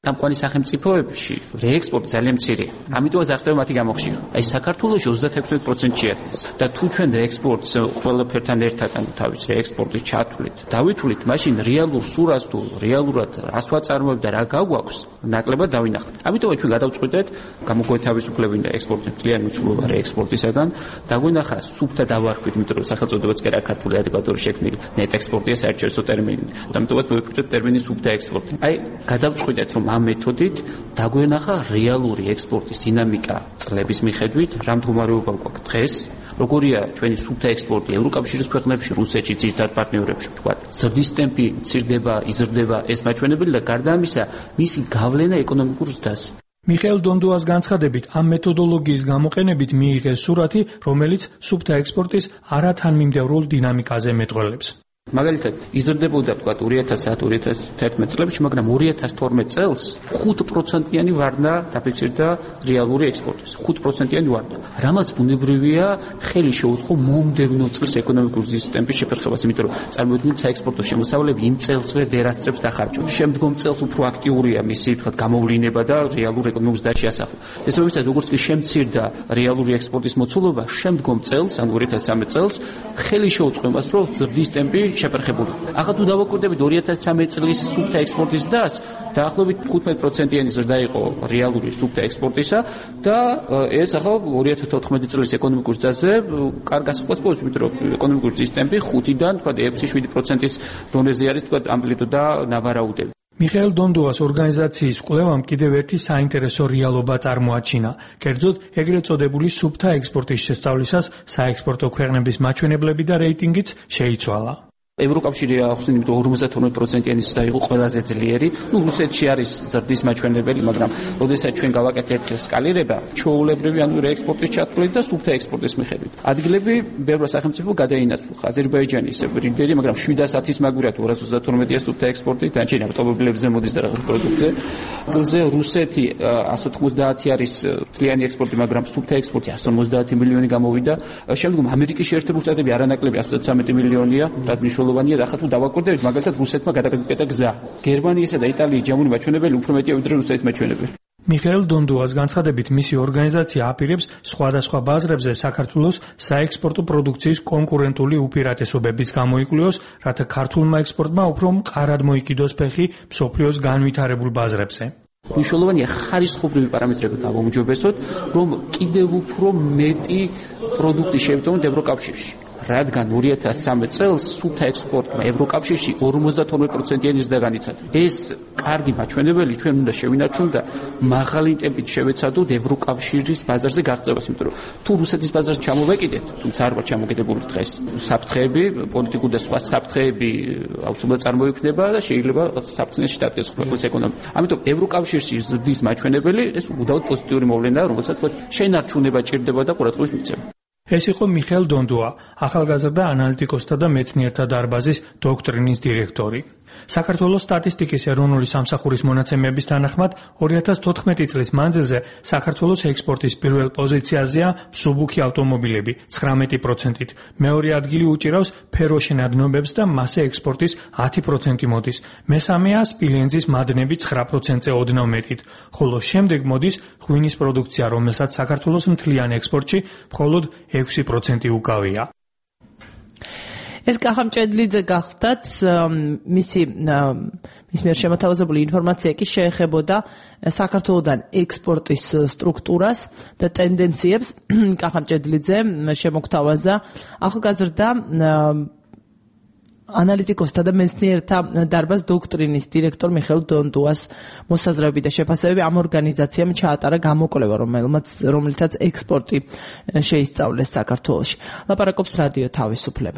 S21: გამყვანი სახელმწიფოებში რეექსპორტი ძალიან მცირეა. ამიტომაც არ ხდება მათი გამოხშირვა. აი საქართველოში 36%-ი არის. და თუ ჩვენ რეექსპორტს ყველაფერთან ერთად თავის რეექსპორტის ჩათვლით, დავითვლით, მაშინ რეალურ სურას თუ რეალურად რას ვაწარმოებ და რა გაგვაქვს, ნაკლებად დავინახავთ. ამიტომაც ჩვენ გადავწყვიტეთ გამოგვეთ თავისუფლები და ექსპორტის მთლიანი უცვლელობა რეექსპორტისაგან, დაგვინახა სუფთა დავარქვით, იმიტომ რომ სახელწოდებაც კი რა ქართული ადეკვატური შექმნილი ნეტ ექსპორტია საერთაშორისო ტერმინი. ამიტომაც მოვიფიქრეთ ტერმინი სუფთა ექსპორტი. აი გადავწყვიტეთ რომ ამ მეთოდით დაგვენახა რეალური ექსპორტის დინამიკა წლების მიხედვით, რა მდგომარეობა გვაქვს დღეს, როგორია ჩვენი სუფთა ექსპორტი ევროკავშირის ქვეყნებში, რუსეთში, ძირითად პარტნიორებში, ვთქვათ. ზრდის ტემპი მცირდება, იზრდება ეს მაჩვენებელი და გარდა ამისა, მისი გავლენა ეკონომიკურ ზრდაზე.
S20: მიხეილ დონდუას განცხადებით, ამ მეთოდოლოგიის გამოყენებით მიიღეს სურათი, რომელიც სუფთა ექსპორტის არათანმიმდევრულ დინამიკაზე მეტყველებს.
S21: მაგალითად, იზრდებოდა თქვათ 2010-2011 წლებში, მაგრამ 2012 წელს 5%-იანი ვარნა დაფიქსირდა რეალური ექსპორტის. 5%-იანი ვარნა. რამაც ბუნებრივია, ხელი შეუწყო მომდევნო წლის ეკონომიკური ზრდის ტემპის შეფერხებას, იმიტომ რომ წარმოიდგინეთ საექსპორტო შემოსავლები იმ წელსვე ვერ ასწრებს დახარჯვას. შემდგომ წელს უფრო აქტიურია მისი თქვათ გამოვლინება და რეალურ ეკონომიკურ ზრდაში ასახვა. ეს როდესაც როგორც კი შემცირდა რეალური ექსპორტის მოცულობა, შემდგომ წელს, ან 2013 წელს, ხელი შეუწყო იმას, რომ ზრდის ტემპი შეფერხებული. ახლა თუ დავაკვირდებით 2013 წლის სუფთა ექსპორტის ზრდას, დაახლოებით 15%-იანი ზრდა იყო რეალური სუფთა ექსპორტისა და ეს ახლა 2014 წლის ეკონომიკურ ზრდაზე კარგ გასახვას პოვებს, იმიტომ რომ ეკონომიკური ზრდის ტემპი 5-დან თქვათ 6-7%-ის დონეზე არის თქვათ ამპლიტუდა ნავარაუდები.
S20: მიხეილ დონდუას ორგანიზაციის კვლევამ კიდევ ერთი საინტერესო რეალობა წარმოაჩინა. კერძოდ, ეგრეთ წოდებული სუფთა ექსპორტის შესწავლისას საექსპორტო ქვეყნების მაჩვენებლები და რეიტინგიც შეიცვალა.
S21: ევროკავშირი ახსენე, იმიტომ 52%-იანი ზრდა იყო ყველაზე ძლიერი. რუსეთში არის ზრდის მაჩვენებელი, მაგრამ როდესაც ჩვენ გავაკეთეთ სკალირება, ჩვეულებრივი ანუ რეექსპორტის ჩათვლით და სუფთა ექსპორტის მიხედვით. ადგილები ბევრ სახელმწიფო გადაინაცვლა. აზერბაიჯანი ისე რიდერი, მაგრამ 710-ის მაგვირა 232-ია სუფთა ექსპორტი, დანარჩენი ავტომობილებზე მოდის და რაღაც პროდუქტზე. ადგილზე რუსეთი 190 არის მთლიანი ექსპორტი, მაგრამ სუფთა ექსპორტი 150 მილიონი გამოვიდა. შემდგომ ამერიკის შეერთებული შტატები არანაკლები 113 მილიონია, მნიშვნელოვანია და ხა თუ დავაკვირდებით, მაგალითად რუსეთმა გადაგაკეთა გზა. გერმანიისა და იტალიის ჯამური მაჩვენებელი უფრო მეტია ვიდრე რუსეთის მაჩვენებელი.
S20: მიხეილ დონდუას განცხადებით, მისი ორგანიზაცია აპირებს სხვადასხვა ბაზრებზე საქართველოს საექსპორტო პროდუქციის კონკურენტული უპირატესობებიც გამოიკვლიოს, რათა ქართულმა ექსპორტმა უფრო მყარად მოიკიდოს ფეხი მსოფლიოს განვითარებულ ბაზრებზე.
S21: მნიშვნელოვანია ხარისხობრივი პარამეტრები გავაუმჯობესოთ, რომ კიდევ უფრო მეტი პროდუქტი შევწყვეტ ევროკავშირში. რადგან 2013 წელს სუფთა ექსპორტმა ევროკავშირში 52%-იანი ზრდა განიცადა. ეს კარგი მაჩვენებელი ჩვენ უნდა შევინარჩუნოთ და მაღალი ტემპით შევეცადოთ ევროკავშირის ბაზარზე გაღწევას, იმიტომ რომ თუ რუსეთის ბაზარზე ჩამოვეკიდეთ, თუმცა არ ვარ ჩამოგედებული დღეს, საფრთხეები, პოლიტიკური და სხვა საფრთხეები აუცილებლად წარმოიქმნება და შეიძლება საფრთხეში დადგეს ქვეყნის ეკონომიკა. ამიტომ ევროკავშირში ზრდის მაჩვენებელი ეს უდავოდ პოზიტიური მოვლენაა, რომელსაც შენარჩუნება ჭირდება და ყურადღების მიცემა.
S20: ეს იყო მიხეილ დონდუა, ახალგაზრდა ანალიტიკოსთა და მეცნიერთა დარბაზის დოქტრინის დირექტორი. საქართველოს სტატისტიკის ეროვნული სამსახურის მონაცემების თანახმად 2014 წლის მანძილზე საქართველოს ექსპორტის პირველ პოზიციაზეა მსუბუქი ავტომობილები 19%-ით, მეორე ადგილი უჭირავს ფეროშენადნობებს და მასე ექსპორტის 10% მოდის, მესამეა სპილენძის მადნები 9%-ზე ოდნავ მეტით, ხოლო შემდეგ მოდის ღვინის პროდუქცია, რომელსაც საქართველოს მთლიან ექსპორტში მხოლოდ 6% უკავია.
S2: ეს კახამჭედლიძე გახდათ მისი მიერ შემოთავაზებული ინფორმაცია კი შეეხებოდა საქართველოსთან ექსპორტის სტრუქტურას და ტენდენციებს. კახამჭედლიძე შემოგთავაზა ახალგაზრდა ანალიტიკოსთა და მეცნიერთა დარბაზ დოქტრინის დირექტორ მიხეილ დონდუას მოსაზრებები და შეფასებები ამ ორგანიზაციამ ჩაატარა გამოკვლევა, რომელთაც ექსპორტი შეისწავლეს საქართველოში. ლაპარაკობს რადიო თავისუფლება.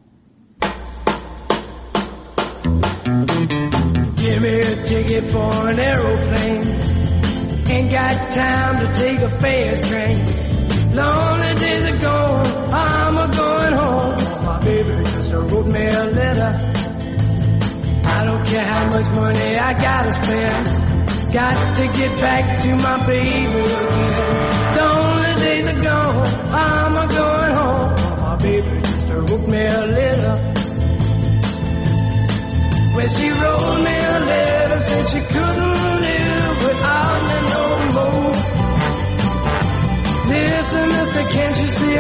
S9: Give me a ticket for an aeroplane. Ain't got time to take a fast train. Lonely days are gone, I'm a-going home. My baby just wrote me a letter. I don't care how much money I gotta spend. Got to get back to my baby again. Lonely days are gone, I'm a-going home. My baby just wrote me a letter. When she wrote me a letter, said she couldn't live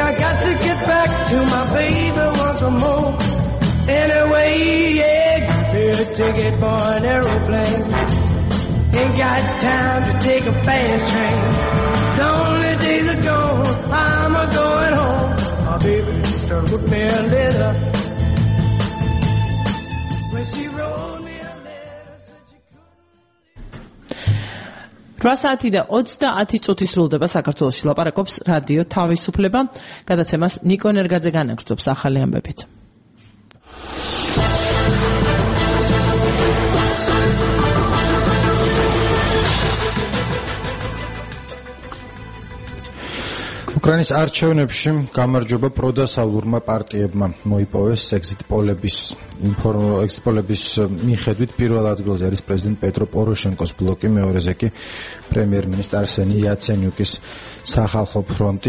S9: I got to get back to my baby once more. Anyway, yeah, got me a ticket for an aeroplane. Ain't got time to take a fast train. The only days are gone, I'm a going home. My baby used to whip me a letter. When she wrote me a letter, said she couldn't.
S2: 8 საათი და 30 წუთი სრულდება საქართველოში ლაპარაკობს რადიო თავისუფლება. გადაცემას ნიკო ნერგაძე განაგრძობს ახალი ამბებით.
S3: უკრაინის არჩევნებში გამარჯვება პროდასავლურმა პარტიებმა მოიპოვეს ეგზიტ პოლების მიხედვით პირველ ადგილზე არის პრეზიდენტ პეტრო პოროშენკოს ბლოკი, მეორეზე კი პრემიერ-მინისტრ არსენი იაცენიუკის სახალხო ფრონტი.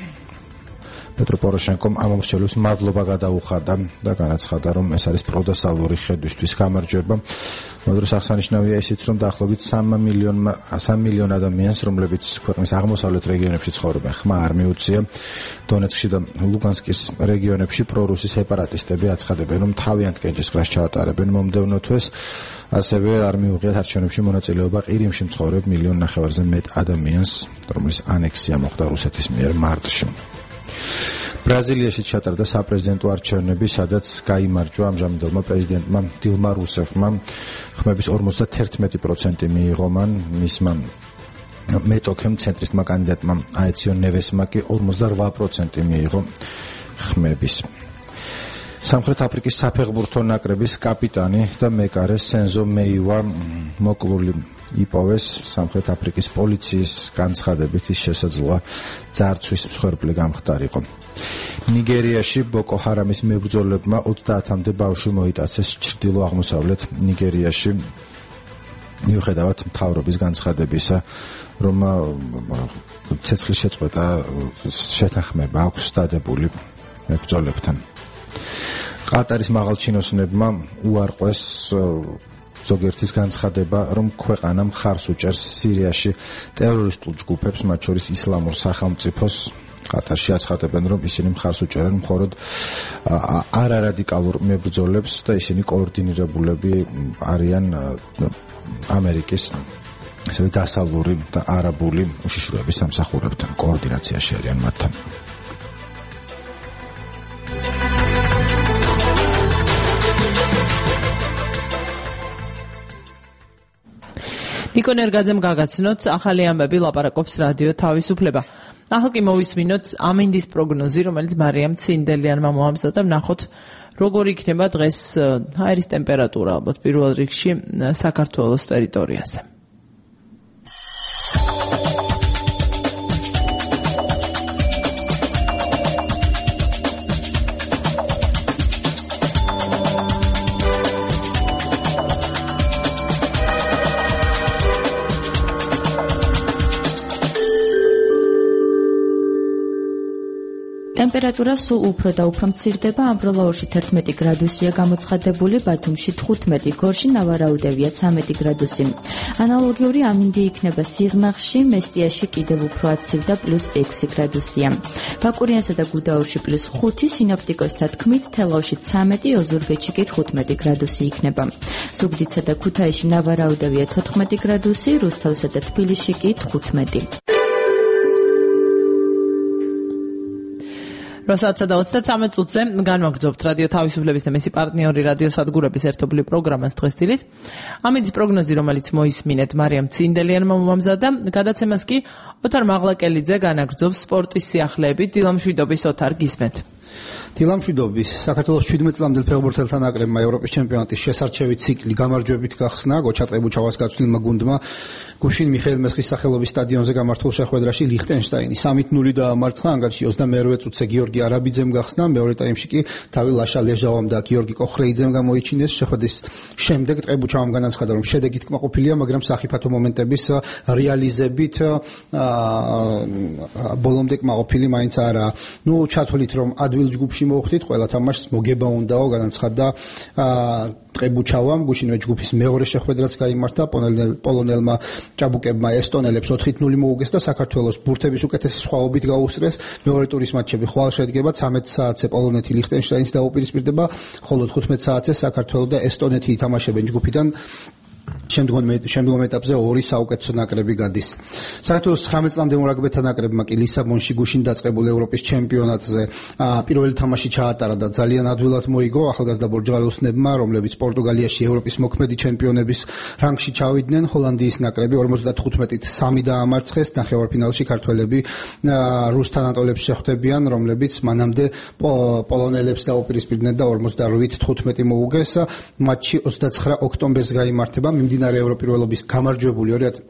S3: პეტრო პოროშენკომ ამ მომსწრებლებს მადლობა გადაუხადა და განაცხადა, რომ ეს არის პროდასავლური ხედვისთვის გამარჯვება. მოდროს აღსანიშნავია ისიც, რომ დაახლოებით 3 მილიონ ადამიანს, რომლებიც ქვეყნის აღმოსავლეთ რეგიონებში ცხოვრობენ, ხმა არ მიუწია. დონეცკში და ლუგანსკის რეგიონებში პრორუსი სეპარატისტები აცხადებენ, რომ თავიანთ კენჭისყრას ჩაატარებენ მომდევნო თვეს. ასევე არ მიუღიათ არჩევნებში მონაწილეობა ყირიმში მცხოვრებ 1,5 მილიონზე მეტ ადამიანს, რომლის ანექსია მოხდა რუსეთის მიერ მარტში. ბრაზილიაში ჩატარდა საპრეზიდენტო არჩევნები, სადაც გაიმარჯვა ამჟამინდელმა პრეზიდენტმა დილმა რუსევმა. ხმების 51% მიიღო მან, მისმა მეტოქემ ცენტრისტმა კანდიდატმა აეციო ნევესმა კი 48% მიიღო ხმების. სამხრეთ აფრიკის საფეხბურთო ნაკრების კაპიტანი და მეკარე სენზო მეივა მოკლული იპოვეს. სამხრეთ აფრიკის პოლიციის განცხადებით ის შესაძლოა ძარცვის მსხვერპლი გამხდარიყო. ნიგერიაში ბოკო ჰარამის მებრძოლებმა 30-მდე ბავშვი მოიტაცეს ჩრდილო-აღმოსავლეთ ნიგერიაში. მიუხედავად მთავრობის განცხადებისა, რომ ცეცხლის შეწყვეტა შეთანხმება აქვს დადებული მებრძოლებთან. ყატარის მაღალჩინოსნებმა უარყვეს ზოგიერთის განცხადება, რომ ქვეყანა მხარს უჭერს სირიაში ტერორისტულ ჯგუფებს, მათ შორის ისლამურ სახელმწიფოს. ყატარში აცხადებენ, რომ ისინი მხარს უჭერენ მხოლოდ არარადიკალურ მებრძოლებს და ისინი კოორდინირებულები არიან ამერიკის ასევე დასავლური და არაბული უშიშროების სამსახურებთან, კოორდინაციაში არიან მათთან.
S2: ნიკო ნერგაძემ გაგაცნოთ ახალი ამბები ლაპარაკობს რადიო თავისუფლება. ახლა კი მოვისმინოთ ამინდის პროგნოზი, რომელიც მარიამ ცინდელიანმა მოამზადა. ვნახოთ როგორი იქნება დღეს აირის ტემპერატურა ალბათ პირველ რიგში საქართველოს ტერიტორიაზე.
S1: ტემპერატურა სულ უფრო და უფრო მცირდება. ამბროლაურში 11 გრადუსია გამოცხადებული, ბათუმში 15, გორში ნავარაუდევია 13 გრადუსი. ანალოგიური ამინდი იქნება სიღნაღში, მესტიაში კიდევ უფრო აცივ და +6 გრადუსია. ბაკურიანსა და გუდაურში +5, სინოპტიკოსთა თქმით, თელავში 13, ოზურგეთში კი 15 გრადუსი იქნება. ზუგდიდსა და ქუთაისში ნავარაუდევია 14 გრადუსი, რუსთავსა და თბილისში კი 15.
S2: 8:23 წუთზე განვაგრძობთ რადიო თავისუფლების და მისი პარტნიორი რადიო სადგურების ერთობლივ პროგრამას დღესდილით. ამინდის პროგნოზი, რომელიც მოისმინეთ მარიამ ცინდელიანმა მომამზადა, გადაცემას კი ოთარ მაღლაკელიძე განაგრძობს სპორტის სიახლეებით. დილამშვიდობის ოთარ, გისმენთ.
S22: დილამშვიდობის. საქართველოს 17 წლამდელ ფეხბურთელთა ნაკრებმა ევროპის ჩემპიონატის შესარჩევი ციკლი გამარჯვებით გახსნა. გოჩა ტრებუჩავას გაცვლილმა გუნდმა გუშინ მიხეილ მესხის სახელობის სტადიონზე გამართულ შეხვედრაში ლიხტენშტაინი 3-0 დაამარცხა. ანგარიში 22 წუთზე გიორგი არაბიძემ გახსნა. მეორე ტაიმში კი თავი ლაშა ლეჟავამ და გიორგი კოხრეიძემ გამოიჩინეს. შეხვედრის შემდეგ ტრებუჩავამ განაცხადა, რომ შედეგით კმაყოფილია, მაგრამ სახიფათო მომენტების რეალიზებით ბოლომდე კმაყოფილი მაინც არა. ჩათვლით, რომ ადვილ თქმულ ჯგუფში მოვხდით, ყველა თამაშს მოგება უნდაო, განაცხადა ტყებუჩავამ, გუშინვე ჯგუფის მეორე შეხვედრაც გაიმართა, პოლონელმა ჭაბუკებმა ესტონელებს 4-0 მოუგეს და საქართველოს ბურთების უკეთესი სხვაობით გაუსწრეს. მეორე ტურის მატჩები ხვალ შედგება 13 საათზე პოლონეთი ლიხტენშტაინს დაუპირისპირდება, ხოლო 15 საათზე საქართველო და ესტონეთი ითამაშებენ ჯგუფიდან. შემდგომ ეტაპზე ორი საუკეთესო ნაკრები გადის. საქართველოს 19 წლამდე მორაგბეთა ნაკრებმა კი ლისაბონში გუშინ დაწყებულ ევროპის ჩემპიონატზე პირველი თამაში ჩაატარა და ძალიან ადვილად მოიგო ახალგაზრდა ბორჯღალოსნებმა, რომლებიც პორტუგალიაში ევროპის მოქმედი ჩემპიონების რანგში ჩავიდნენ. ჰოლანდიის ნაკრები 55-3 დაამარცხეს. ნახევარფინალში ქართველები რუს თანატოლებს შეხვდებიან, რომლებიც მანამდე პოლონელებს დაუპირისპირდნენ და 48-15 მოუგეს. მატჩი 29 ოქტომბერს გაიმართება. მიმდინარე ევროპირველობის გამარჯვებული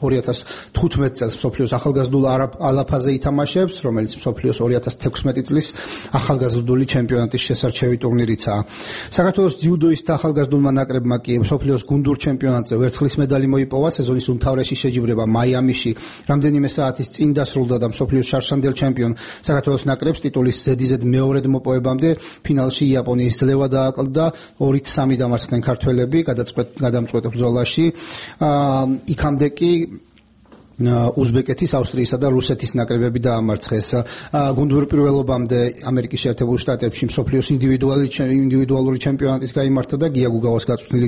S22: 2015 წელს მსოფლიოს ახალგაზრდულ ალაფაზე ითამაშებს, რომელიც მსოფლიოს 2016 წლის ახალგაზრდული ჩემპიონატის შესარჩევი ტურნირიცაა. საქართველოს ძიუდოისტთა ახალგაზრდულმა ნაკრებმა კი მსოფლიოს გუნდურ ჩემპიონატზე ვერცხლის медаლი მოიპოვა. სეზონის უმთავრესი შეჯიბრება მაიამიში რამდენიმე საათის წინ დასრულდა და მსოფლიოს შარშანდელ ჩემპიონ საქართველოს ნაკრებს ტიტულის ზედიზედ მეორედ მოპოვებამდე ფინალში იაპონიის ძლევა დააკლდა. 2-3 დამარცხდნენ ქართველები გადამწყვეტ ბრძოლაში. იქამდე კი უზბეკეთის, ავსტრიისა და რუსეთის ნაკრებები დაამარცხეს. გუნდურ პირველობამდე ამერიკის შეერთებულ შტატებში მსოფლიოს ინდივიდუალური ჩემპიონატის გაიმართა და გია გუგავას გაწვრთნილი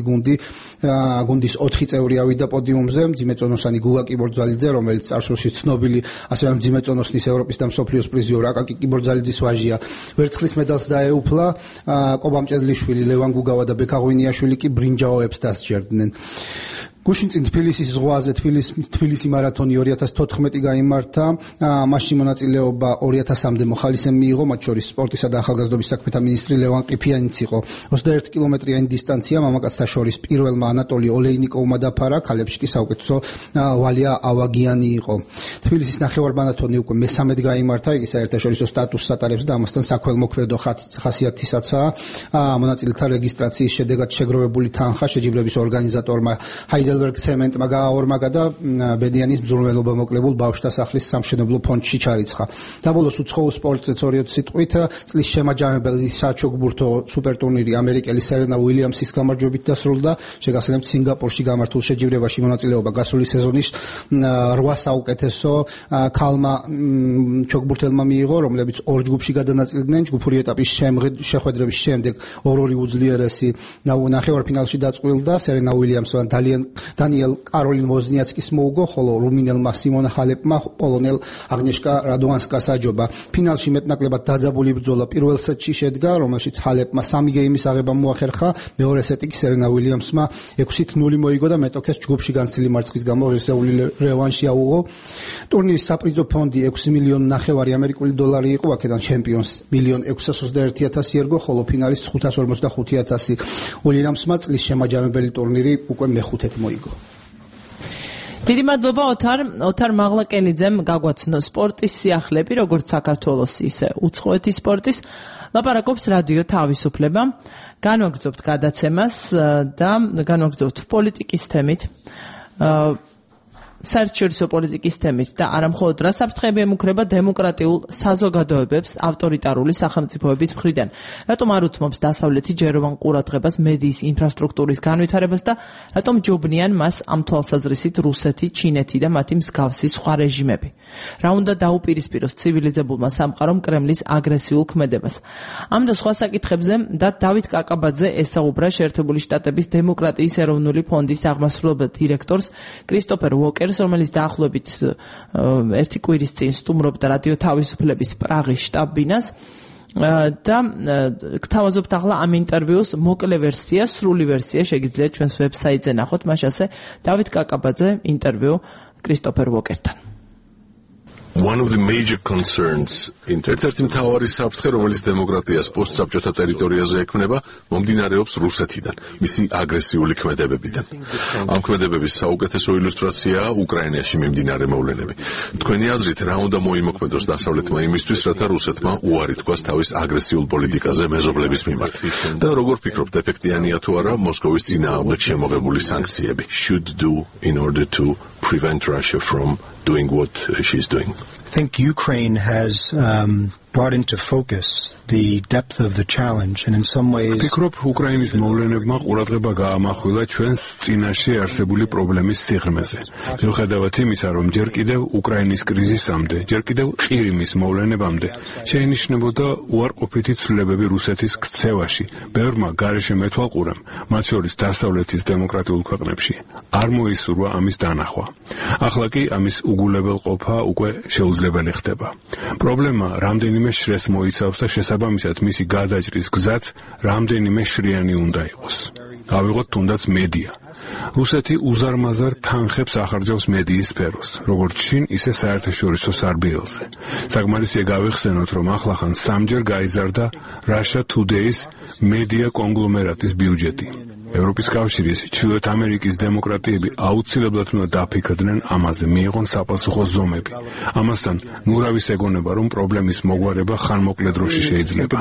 S22: გუნდის 4 წევრი ავიდა პოდიუმზე. მძიმეწონოსანი გუგა კიბორძალიძე, რომელიც წარსულში ცნობილი ასევე მძიმეწონოსნის ევროპის და მსოფლიოს პრიზიორ აკაკი კიბორძალიძის ვაჟია, ვერცხლის медаლს დაეუფლა. კობამჭედლიშვილი, ლევან გუგავა და ბექა ღვინიაშვილი კი ბრინჯაოებს დასჯერდნენ. გუშინ წინ თბილისის ზღვაზე თბილისი მარათონი 2014 გაიმართა. მასში მონაწილეობა 2000-მდე მოხალისემ მიიღო, მათ შორის სპორტისა და ახალგაზრდობის საქმეთა მინისტრი ლევან ყიფიანიც იყო. 21 კილომეტრიანი დისტანცია მამაკაცთა შორის პირველმა ანატოლი ოლეინიკოვმა დაფარა, ქალებში კი საუკეთესო ვალია ავაგიანი იყო. თბილისის ნახევარმარათონი უკვე მესამედ გაიმართა, იგი საერთაშორისო სტატუსს ატარებს და ამასთან საქველმოქმედო ხასიათისაცაა. მონაწილეთა რეგისტრაციის შედეგად შეგროვებული თანხა შეჯიბრების ორგანიზატორმა ჰაიდელბერგ ცემენტმა გააორმაგა და ბედიანის მზრუნველობა მოკლებულ ბავშვთა სახლის სამშენებლო ფონდში ჩარიცხა. დაბოლოს უცხოურ სპორტზე 2 სიტყვით წლის შემაჯამებელი საჩოგბურთო სუპერტურნირი ამერიკელი სერენა უილიამსის გამარჯვებით დასრულდა. შეგახსენებთ, სინგაპურში გამართულ შეჯიბრებაში მონაწილეობა გასული სეზონის 8 საუკეთესო ქალმა ჩოგბურთელმა მიიღო, რომლებიც ორ ჯგუფში გადანაწილდნენ. ჯგუფური ეტაპის შეხვედრების შემდეგ 2-2 უძლიერესი ნახევარფინალში დაწყვილდა. სერენა უილიამსმა დანიელ კაროლინ ვოზნიაცკის მოუგო, ხოლო რუმინელმა სიმონა ხალეპმა პოლონელ აგნეშკა რადოვანსკას აჯობა. ფინალში მეტნაკლებად დაძაბული ბრძოლა პირველ სეტში შედგა, რომელშიც ხალეპმა 3 გეიმის აღება მოახერხა. მეორე სეტი კი სერენა უილიამსმა 6-0 მოიგო და მეტოქეს ჯგუფში განცდილი მარცხის გამო ღირსეული რევანში აუღო. ტურნირის საპრიზო ფონდი 6 მილიონი ნახევარი ამერიკული დოლარი იყო, აქედან ჩემპიონს 1,621,000 ერგო, ხოლო ფინალის 545,000. უილიამსმა წლის შემაჯამებელი ტურნირი უკვე მეხუთედ მოიგო.
S2: დიდი მადლობა ოთარ მაღლაკელიძემ გაგვაცნო სპორტის სიახლეები, როგორც საქართველოს ისე უცხოეთის სპორტის. ლაპარაკობს რადიო თავისუფლება. განვაგრძობთ გადაცემას და განვაგრძობთ პოლიტიკის თემით. საერთაშორისო პოლიტიკის თემით და არამხოლოდ რა საფრთხეები ემუქრება დემოკრატიულ საზოგადოებებს ავტორიტარული სახელმწიფოების მხრიდან. რატომ არ უთმობს დასავლეთი ჯეროვან ყურადღებას მედიის ინფრასტრუქტურის განვითარებას და რატომ ჯობნიან მას ამ თვალსაზრისით რუსეთი, ჩინეთი და მათი მსგავსი სხვა რეჟიმები? რა უნდა დაუპირისპიროს ცივილიზებულმა სამყარომ კრემლის აგრესიულ ქმედებას? ამ და სხვა საკითხებზე და დავით კაკაბაძე ესაუბრა შეერთებული შტატების დემოკრატიის ეროვნული ფონდის აღმასრულებელ დირექტორს კრისტოფერ უოკერს, რომელიც დაახლოებით 1 კვირის წინ სტუმრობდა რადიო თავისუფლების პრაღის შტაბ-ბინას და გთავაზობთ ახლა ამ ინტერვიუს მოკლე ვერსია, სრული ვერსია შეგიძლიათ ჩვენს ვებსაიტზე ნახოთ, მას ასე დავით კაკაბაძე ინტერვიუ კრისტოფერ უოკერთან.
S5: One of the major concerns ერთ-ერთი მთავარი საფრთხე, რომელიც დემოკრატიას პოსტსაბჭოთა ტერიტორიაზე ექმნება, მომდინარეობს რუსეთიდან, მისი აგრესიული ქმედებებიდან. ამ ქმედებების საუკეთესო ილუსტრაციაა უკრაინაში მიმდინარე მოვლენები. თქვენი აზრით, რა უნდა მოიმოქმედოს დასავლეთმა იმისთვის, რათა რუსეთმა უარი თქვას თავის აგრესიულ პოლიტიკაზე მეზობლების მიმართ? და როგორ ფიქრობთ, ეფექტიანია თუ არა მოსკოვის წინააღმდეგ შემოღებული სანქციები? Should do in order to prevent Russia from doing what she's doing.
S7: I think Ukraine has
S6: brought into focus the depth of the challenge, and in some ways
S5: ვფიქრობ უკრაინის მოვლენებმა ყურადღება გაამახვილა ჩვენს წინაშე არსებული პრობლემის სიღრმეზე. მიუხედავად იმისა, რომ ჯერ კიდევ უკრაინის კრიზისამდე, ჯერ კიდევ ყირიმის მოვლენებამდე შეინიშნებოდა უარყოფითი ცვლილებები რუსეთის ქცევაში, ბევრმა გარეშე მეთვალყურემ, მათ შორის დასავლეთის დემოკრატიულ ქვეყნებში, არ მოისურვა ამის დანახვა. ახლა კი ამის უგულებელყოფა უკვე შეუძლებელი ხდება. პრობლემა რამდენიმე შრეს მოიცავს და შესაბამისად მისი გადაჭრის გზაც რამდენიმე შრიანი უნდა იყოს. ავიღოთ თუნდაც მედია. რუსეთი უზარმაზარ თანხებს ახარჯავს მედიის სფეროს, როგორც შინ, ისე საერთაშორისო სარბიელზე. საკმარისია გავიხსენოთ, რომ ახლახან 3-ჯერ გაიზარდა Russia Today-ის მედია კონგლომერატის ბიუჯეტი. ევროპის კავშირის, ჩრდილოეთ ამერიკის დემოკრატიები აუცილებლად უნდა დაფიქრდნენ ამაზე, მიიღონ საპასუხო ზომები. ამასთან, ნურავის ეგონება, რომ პრობლემის მოგვარება ხანმოკლე დროში შეიძლება.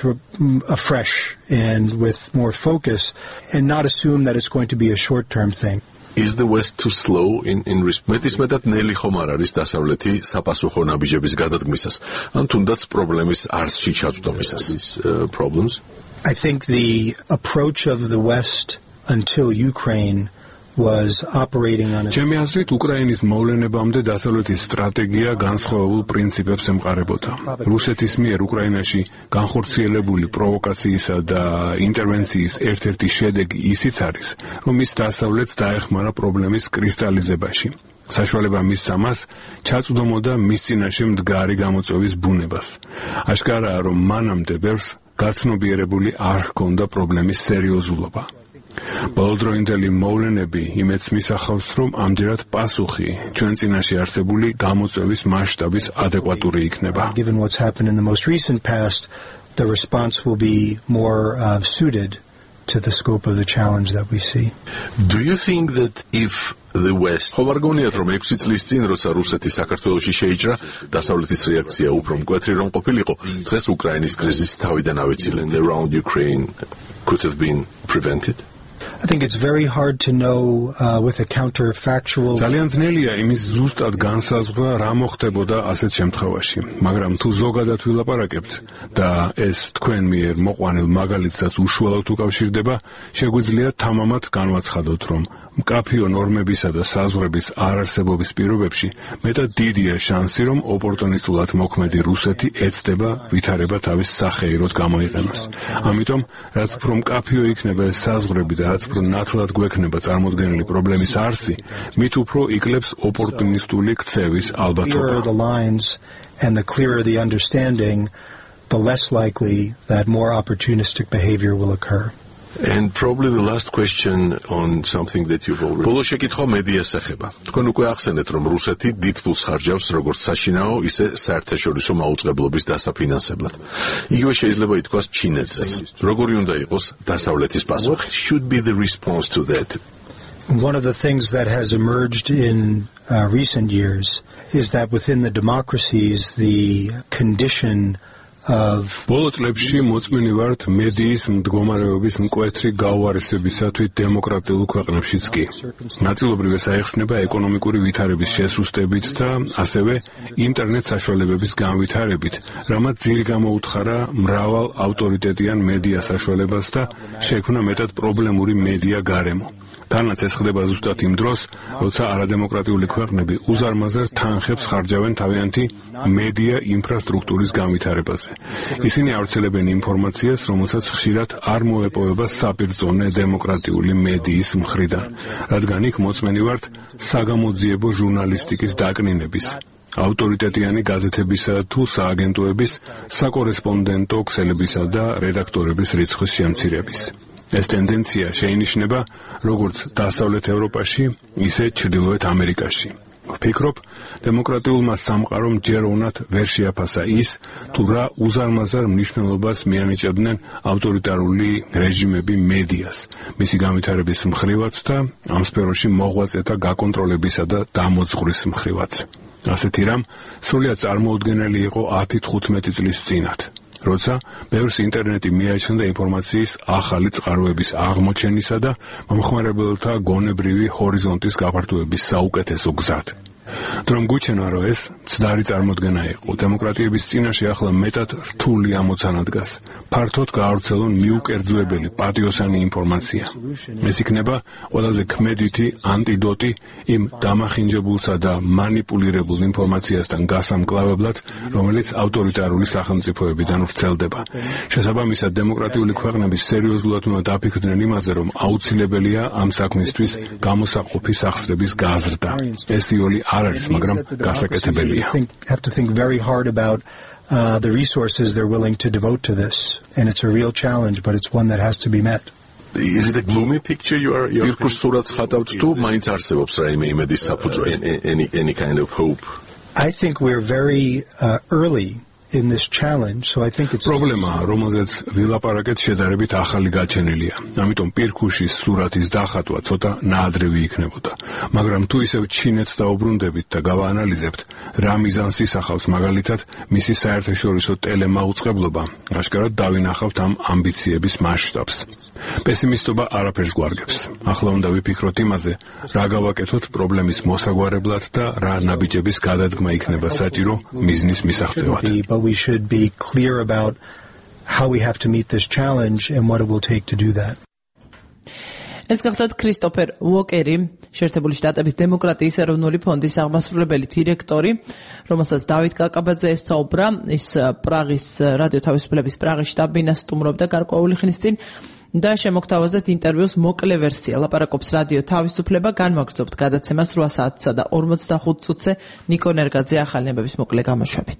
S6: afresh and with more focus and not assume that it's going to be a short-term thing.
S5: Is the West too slow in მეტისმეტად ნელი ხომ არ არის დასავლეთი საპასუხო ნაბიჯების გადადგმისას, ან თუნდაც პრობლემის არსში ჩაწვდომისას. Problems?
S6: I think the approach of the West until Ukraine was operating on
S5: ჩემი აზრით უკრაინის მოვლენებამდე დასავლეთის სტრატეგია განსხვავებულ პრინციპებს ემყარებოდა. რუსეთის მიერ უკრაინაში განხორციელებული პროვოკაციისა და ინტერვენციის ერთ-ერთი შედეგი ისიც არის, რომ ის დასავლეთს დაეხმარა პრობლემის კრისტალიზებაში. საშუალება მისცა მას ჩაწვდომოდა მის წინაშე მდგარი გამოწვევის ბუნებას. აშკარაა, რომ მანამდე ბევრს გაცნობიერებული არ ჰქონდა პრობლემის სერიოზულობა. ბოლოდროინდელი მოვლენები იმედს მისახავს, რომ ამჯერად პასუხი ჩვენ წინაშე არსებული გამოწვევის მასშტაბის ადეკვატური იქნება.
S6: Given what's happened in the most recent past, the response will be more suited to the scope of the challenge that we see.
S5: Do you think that if the West ხომ გონიათ რომ 6 წლის წინ როცა რუსეთი საქართველოში შეიჭრა დასავლეთის რეაქცია უფრო მკვეთრი რომ ყოფილიყო დღეს უკრაინის კრიზისი თავიდან ავეცილეთ around Ukraine could have been prevented?
S6: I think it's very hard to know with a counterfactual.
S5: ძალიან ძნელია იმის ზუსტად განსაზღვრა რა მოხდებოდა ასეთ შემთხვევაში, მაგრამ თუ ზოგადად ვილაპარაკებთ და ეს თქვენ მიერ მოყვანილ მაგალითსაც უშუალოდ უკავშირდება, შეგვიძლია თამამად განვაცხადოთ, რომ მკაფიო ნორმებისა და საზღვრების არარსებობის პირობებში მეტად დიდია შანსი, რომ ოპორტუნისტულად მოქმედი რუსეთი ეცდება ვითარება თავის სახეიროდ გამოიყენოს. ამიტომ, რაც უფრო მკაფიო იქნება ეს საზღვრები და რაც უფრო ნათლად გვექნება წარმოდგენილი პრობლემის არსი, მით უფრო იკლებს ოპორტუნისტული ქცევის ალბათობა.
S6: The lines and the clearer the understanding, the less likely that more opportunistic behavior will occur.
S5: And probably the last question on something that you've already. ბოლო შეკითხვა მედიას ეხება. თქვენ უკვე ახსენეთ, რომ რუსეთი დიდ ფულს ხარჯავს როგორც საშინაო, ისე საერთაშორისო მაუწყებლობის დასაფინანსებლად. იგივე შეიძლება ითქვას ჩინეთზეც. როგორი უნდა იყოს დასავლეთის პასუხი? Should be the response to that?
S6: One of the things that has emerged in recent years is that within the democracies, the condition
S5: ბოლო წლებში მოწმენი ვართ მედიის მდგომარეობის მკვეთრი გაუარესებისათვის დემოკრატიულ ქვეყნებშიც კი. ნაწილობრივ ეს აიხსნება ეკონომიკური ვითარების შესუსტებით და ასევე ინტერნეტ საშუალებების განვითარებით, რამაც ძირი გამოუთხარა მრავალ ავტორიტეტიან მედია საშუალებას და შექმნა მეტად პრობლემური მედია გარემო. თანაც ეს ხდება ზუსტად იმ დროს, როცა არადემოკრატიული ქვეყნები უზარმაზარ თანხებს ხარჯავენ თავიანთი მედია ინფრასტრუქტურის განვითარებაზე. ისინი ავრცელებენ ინფორმაციას, რომელსაც ხშირად არ მოეპოვება საპირწონე დემოკრატიული მედიის მხრიდან, რადგან იქ მოწმენი ვართ საგამოძიებო ჟურნალისტიკის დაკნინების, ავტორიტეტიანი გაზეთებისა თუ სააგენტოების საკორესპონდენტო ქსელებისა და რედაქტორების რიცხვის შემცირების. ეს ტენდენცია შეინიშნება როგორც დასავლეთ ევროპაში, ისე ჩრდილოეთ ამერიკაში. ვფიქრობ, დემოკრატიულმა სამყარომ ჯერ უნდათ ვერ შეაფასა ის, თუ რა უზარმაზარ მნიშვნელობას მიანიჭებდნენ ავტორიტარული რეჟიმები მედიას, მისი განვითარების მხრივაც და ამ სფეროში მოღვაწეთა გაკონტროლებისა და დამოძღვრის მხრივაც. ასეთი რამ სრულიად წარმოუდგენელი იყო 10-15 წლის წინათ. როცა ბევრს ინტერნეტი მიაჩნდა ინფორმაციის ახალი წყაროების აღმოჩენისა და მომხმარებელთა გონებრივი ჰორიზონტის გაფართოების საუკეთესო გზად. დრომ გუჩენია რომ ეს ცდარი წარმოდგენა იყო. დემოკრატიების წინაშე ახლა მეტად რთული ამოცანა დგას. ფართოდ გაავრცელონ მიუკერძოებელი პატიოსანი ინფორმაცია. ეს იქნება ყველაზე ქმედითი ანტიდოტი იმ დამახინჯებულსა და манипулირებულ ინფორმაციასთან გასამკლავებლად, რომელიც ავტორიტარული სახელმწიფოებიდან ვრცელდება. შესაბამისად, დემოკრატიული ქვეყნები სერიოზულად უნდა დაფიქრდნენ იმაზე, რომ აუცილებელია ამ საქმისთვის გამოსაყოფი სახსრების გაზრდა. ეს იოლი არ არის, მაგრამ გასაკეთებელია.
S6: Have to think very hard about the resources they're willing to devote to this, and it's a real challenge, but it's one that has to be met.
S5: Is it a gloomy picture you are? Irkurs surats ხატავთ თუ მაინც არსებობს რაიმე იმედის საფუძვე, any kind of hope?
S6: I think we're very early in this challenge, so I think it's
S5: პრობლემა, რომელზეც ვილაპარაკეთ, შედარებით ახალი გაჩენილია. ამიტომ პირქუშის სურათის დახატვა ცოტა ნაადრევი იქნებოდა. მაგრამ თუ ისევ ჩინეთს დაუბრუნდებით და გავაანალიზებთ, რა მიზანს ისახავს მაგალითად მისი საერთაშორისო ტელემაუწყებლობა, აშკარად დავინახავთ ამ ამბიციების მასშტაბს. პესიმისტობა არაფერს გვარგებს. ახლა უნდა ვიფიქროთ იმაზე, რა გავაკეთოთ პრობლემის მოსაგვარებლად და რა ნაბიჯების გადადგმა იქნება საჭირო მიზნის მისაღწევად.
S6: But we should be clear about how we have to meet this challenge and what it will take to do that.
S2: ეს გახლავთ კრისტოფერ უოკერი, შეერთებული შტატების დემოკრატიის ეროვნული ფონდის აღმასრულებელი დირექტორი, რომელსაც დავით კაკაბაძე ესწაუბრა, ის პრაღის რადიო თავისუფლების პრაღის შტაბ-ბინას სტუმრობდა გარკვეული ხნის წინ და შემოგთავაზეთ ინტერვიუს მოკლე ვერსია. ლაპარაკობს რადიო თავისუფლება, განვაგრძობთ გადაცემას 8 საათსა და 45 წუთზე ნიკო ნერგაძე ახალი ნებების მოკლე გამოშვებით.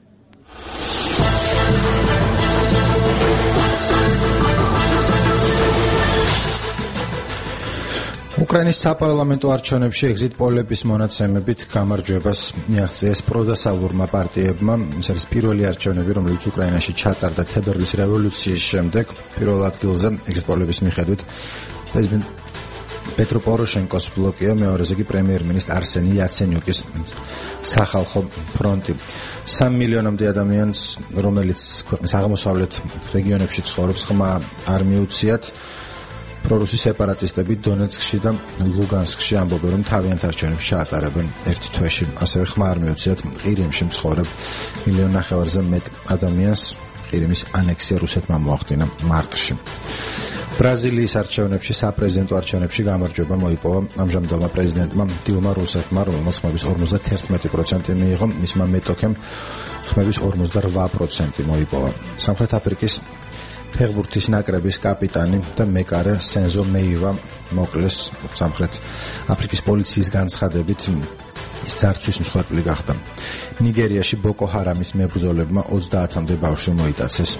S3: უკრაინის საპარლამენტო არჩევნებში ეგზიტ პოლების მონაცემებით გამარჯვებას მიაღწიეს პროდასავლურმა პარტიებმა. ეს არის პირველი არჩევნები, რომელიც უკრაინაში ჩატარდა თებერვლის რევოლუციის შემდეგ. პირველ ადგილზე ეგზიტ პოლების მიხედვით პრეზიდენტ პეტრო პოროშენკოს ბლოკია, მეორეზე კი პრემიერ-მინისტრ არსენი იაცენიუკის სახალხო ფრონტი. 3 მილიონამდე ადამიანს, რომელიც ქვეყნის აღმოსავლეთ რეგიონებში ცხოვრობს, ხმა არ მიუციათ. პრორუსი სეპარატისტები დონეცკში და ლუგანსკში ამბობენ, რომ თავიანთ არჩევნებს ჩაატარებენ ერთ თვეში. ასევე ხმა არ მიუციათ ყირიმში მცხოვრებ 1,5 მილიონზე მეტ ადამიანს. ყირიმის ანექსია რუსეთმა მოახდინა მარტში. ბრაზილიის არჩევნებში, საპრეზიდენტო არჩევნებში გამარჯვება მოიპოვა ამჟამინდელმა პრეზიდენტმა დილმა რუსეთმა, რომელმაც ხმების 51% მიიღო, მისმა მეტოქემ ხმების 48% მოიპოვა. სამხრეთ აფრიკის ფეხბურთის ნაკრების კაპიტანი და მეკარე სენზო მეივა მოკლეს სამხრეთ აფრიკის პოლიციის განცხადებით, ის ძარცვის მსხვერპლი გახდა. ნიგერიაში ბოკო ჰარამის მებრძოლებმა 30-მდე ბავშვი მოიტაცეს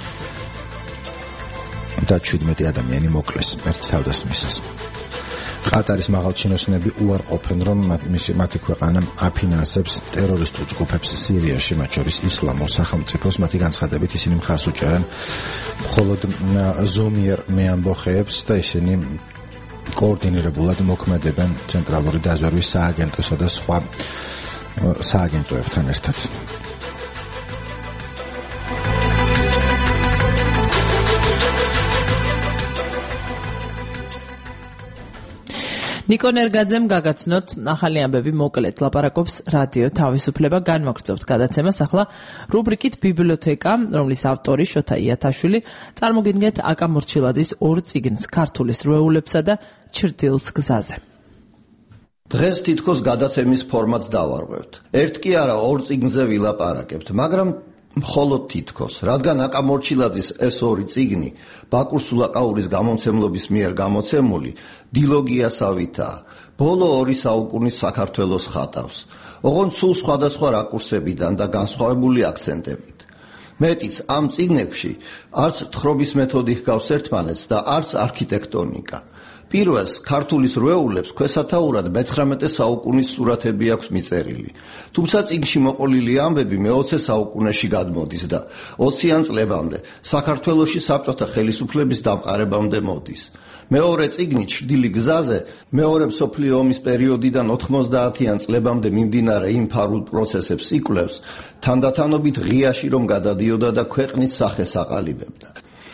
S3: და 17 ადამიანი მოკლეს ერთ თავდასხმისას. ყატარის მაღალჩინოსნები უარყოფენ, რომ მათი ქვეყანა აფინანსებს ტერორისტულ ჯგუფებს სირიაში, მათ შორის ისლამურ სახელმწიფოს. მათი განცხადებით ისინი მხარს უჭერენ მხოლოდ ზომიერ მეამბოხეებს და ისინი კოორდინირებულად მოქმედებენ ცენტრალური დაზვერვის სააგენტოსა და სხვა სააგენტოებთან ერთად.
S2: ნიკო ნერგაძემ გაგაცნოთ ახალი ამბები მოკლედ. ლაპარაკობს რადიო თავისუფლება, განვაგრძობთ გადაცემას. ახლა რუბრიკით ბიბლიოთეკა, რომლის ავტორი შოთა იათაშვილი. წარმოგიდგენთ აკა მორჩილაძის 2 წიგნს ქართულის რვეულებსა და ჩრდილს გზაზე.
S7: დღეს თითქოს გადაცემის ფორმატს დავარღვევთ. ერთ კი არა, 2 წიგნზე ვილაპარაკებთ, მაგრამ მხოლოდ თითქოს, რადგან აკა მორჩილაძის ეს 2 წიგნი ბაკურ სულაკაურის გამომცემლობის მიერ გამოცემული დილოგიასავითაა, ბოლო 2 საუკუნის საქართველოს ხატავს, ოღონდ სულ სხვადასხვა რაკურსებიდან და განსხვავებული აქცენტებით. მეტიც, ამ წიგნებში არც თხრობის მეთოდი ჰგავს ერთმანეთს და არც არქიტექტონიკა. პირველს ქართულის რვეულებს ქვესათაურად მე-19 საუკუნის სურათები აქვს მიწერილი. თუმცა წიგნში მოყოლილი ამბები მე-20 საუკუნეში გადმოდის და 20-იან წლებამდე საქართველოში საბჭოთა ხელისუფლების დამყარებამდე მოდის. მეორე წიგნი ჩრდილი გზაზე მეორე მსოფლიო ომის პერიოდიდან 90-იან წლებამდე მიმდინარე იმ ფარულ პროცესებს იკვლევს, თანდათანობით ღიაში რომ გადადიოდა და ქვეყნის სახეს აყალიბებდა.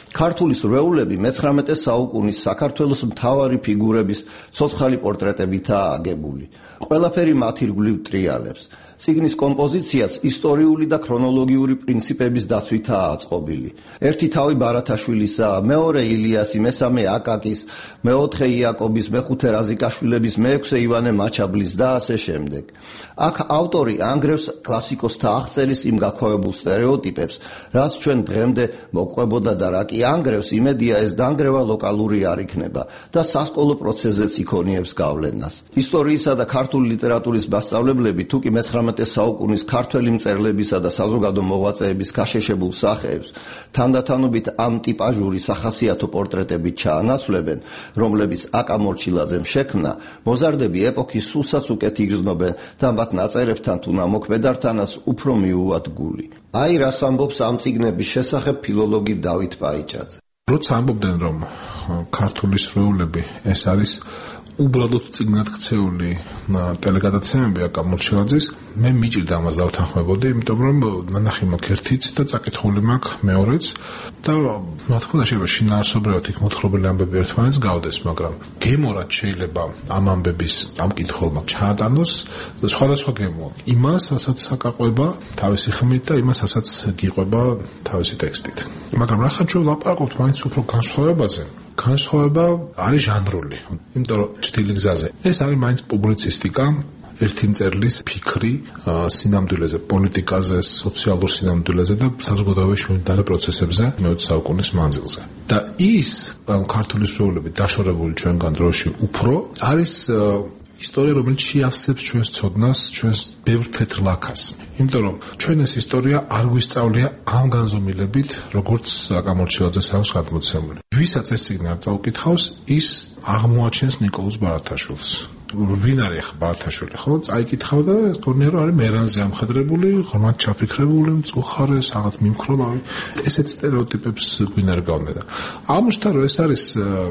S7: ქართულის რვეულები მე-19 საუკუნის საქართველოს მთავარი ფიგურების ცოცხალი პორტრეტებითაა აგებული. ყველაფერი მათ ირგვლივ ტრიალებს. წიგნის კომპოზიციაც ისტორიული და ქრონოლოგიური პრინციპების დაცვითაა აწყობილი. ერთი თავი ბარათაშვილისა, მეორე ილიასი, მესამე აკაკის, მეოთხე იაკობის, მეხუთე რაზიკაშვილების, მეექვსე ივანე მაჩაბლის და ასე შემდეგ. აქ ავტორი ანგრევს კლასიკოსთა აღწერის იმ გაქვავებულ სტერეოტიპებს, რაც ჩვენ დღემდე მოყვებოდა და რა კი ანგრევს, იმედია ეს დანგრევა ლოკალური არ იქნება და სასკოლო პროცესზეც იქონიებს გავლენას. ისტორიისა და ქართული ლიტერატურის მასწავლებლები თუ კი მე-19 საუკუნის ქართველი მწერლებისა და საზოგადო მოღვაწეების გაშეშებულ სახეებს თანდათანობით ამ ტიპაჟური სახასიათო პორტრეტებით ჩაანაცვლებენ, რომლებიც აკა მორჩილაძემ შექმნა, მოზარდები ეპოქის სულსაც უკეთ იგრძნობენ და მათ ნაწერებთან თუ ნამოქმედართანაც უფრო მიუვათ გული. აი რას ამბობს ამ წიგნების შესახებ ფილოლოგი დავით პაიჭაძე.
S4: როცა ამბობდნენ, რომ ქართულის რვეულები ეს არის უბრალოდ წიგნად ქცეული ტელეგადაცემები აკა მორჩილაძის, მე მიჭირდა ამას დავთანხმებოდი, იმიტომ რომ ნანახი მაქვს ერთიც და წაკითხული მაქვს მეორეც და რა თქმა უნდა შეიძლება შინაარსობრივად იქ მოთხრობილი ამბები ერთმანეთს გავდეს, მაგრამ გემორად შეიძლება ამ ამბების წამკითხველმა ჩაატანოს სხვადასხვა გემო. იმას, რასაც აკაყვება თავისი ხმით და იმას, რასაც გიყვება თავისი ტექსტით. მაგრამ რახან ჩვენ ვლაპარაკობთ მაინც უფრო განსხვავებაზე. განსხვავება არის ჟანრული, იმიტომ რომ ჭრილი გზაზე. ეს არის მაინც პუბლიცისტიკა, ერთი მწერლის ფიქრი სინამდვილეზე, პოლიტიკაზე, სოციალურ სინამდვილეზე და საზოგადოებაში მიმდინარე პროცესებზე მე-20 საუკუნის მანძილზე. და ის ქართული რვეულები დაშორებული ჩვენგან დროში უფრო არის ისტორია, რომელიც შეავსებს ჩვენს ცოდნას, ჩვენს ბევრ თეთრ ლაქას. იმიტომ რომ ჩვენ ეს ისტორია არ გვისწავლია ამ განზომილებით, როგორც აკა მორჩილაძეს აქვს გადმოცემული. ვისაც ეს წიგნი არ წაუკითხავს, ის აღმოაჩენს ნიკოლოზ ბარათაშვილს. ვინ არის ახლა ბარათაშვილი, ხო? წაიკითხავ და გონია რომ არის მერანზე ამხედრებული, ღრმად ჩაფიქრებული, მწუხარე, რაღაც მიმხროლავი. ესეთ სტერეოტიპებს გვინ არ გავნედა. აღმოჩნდა რომ ეს არის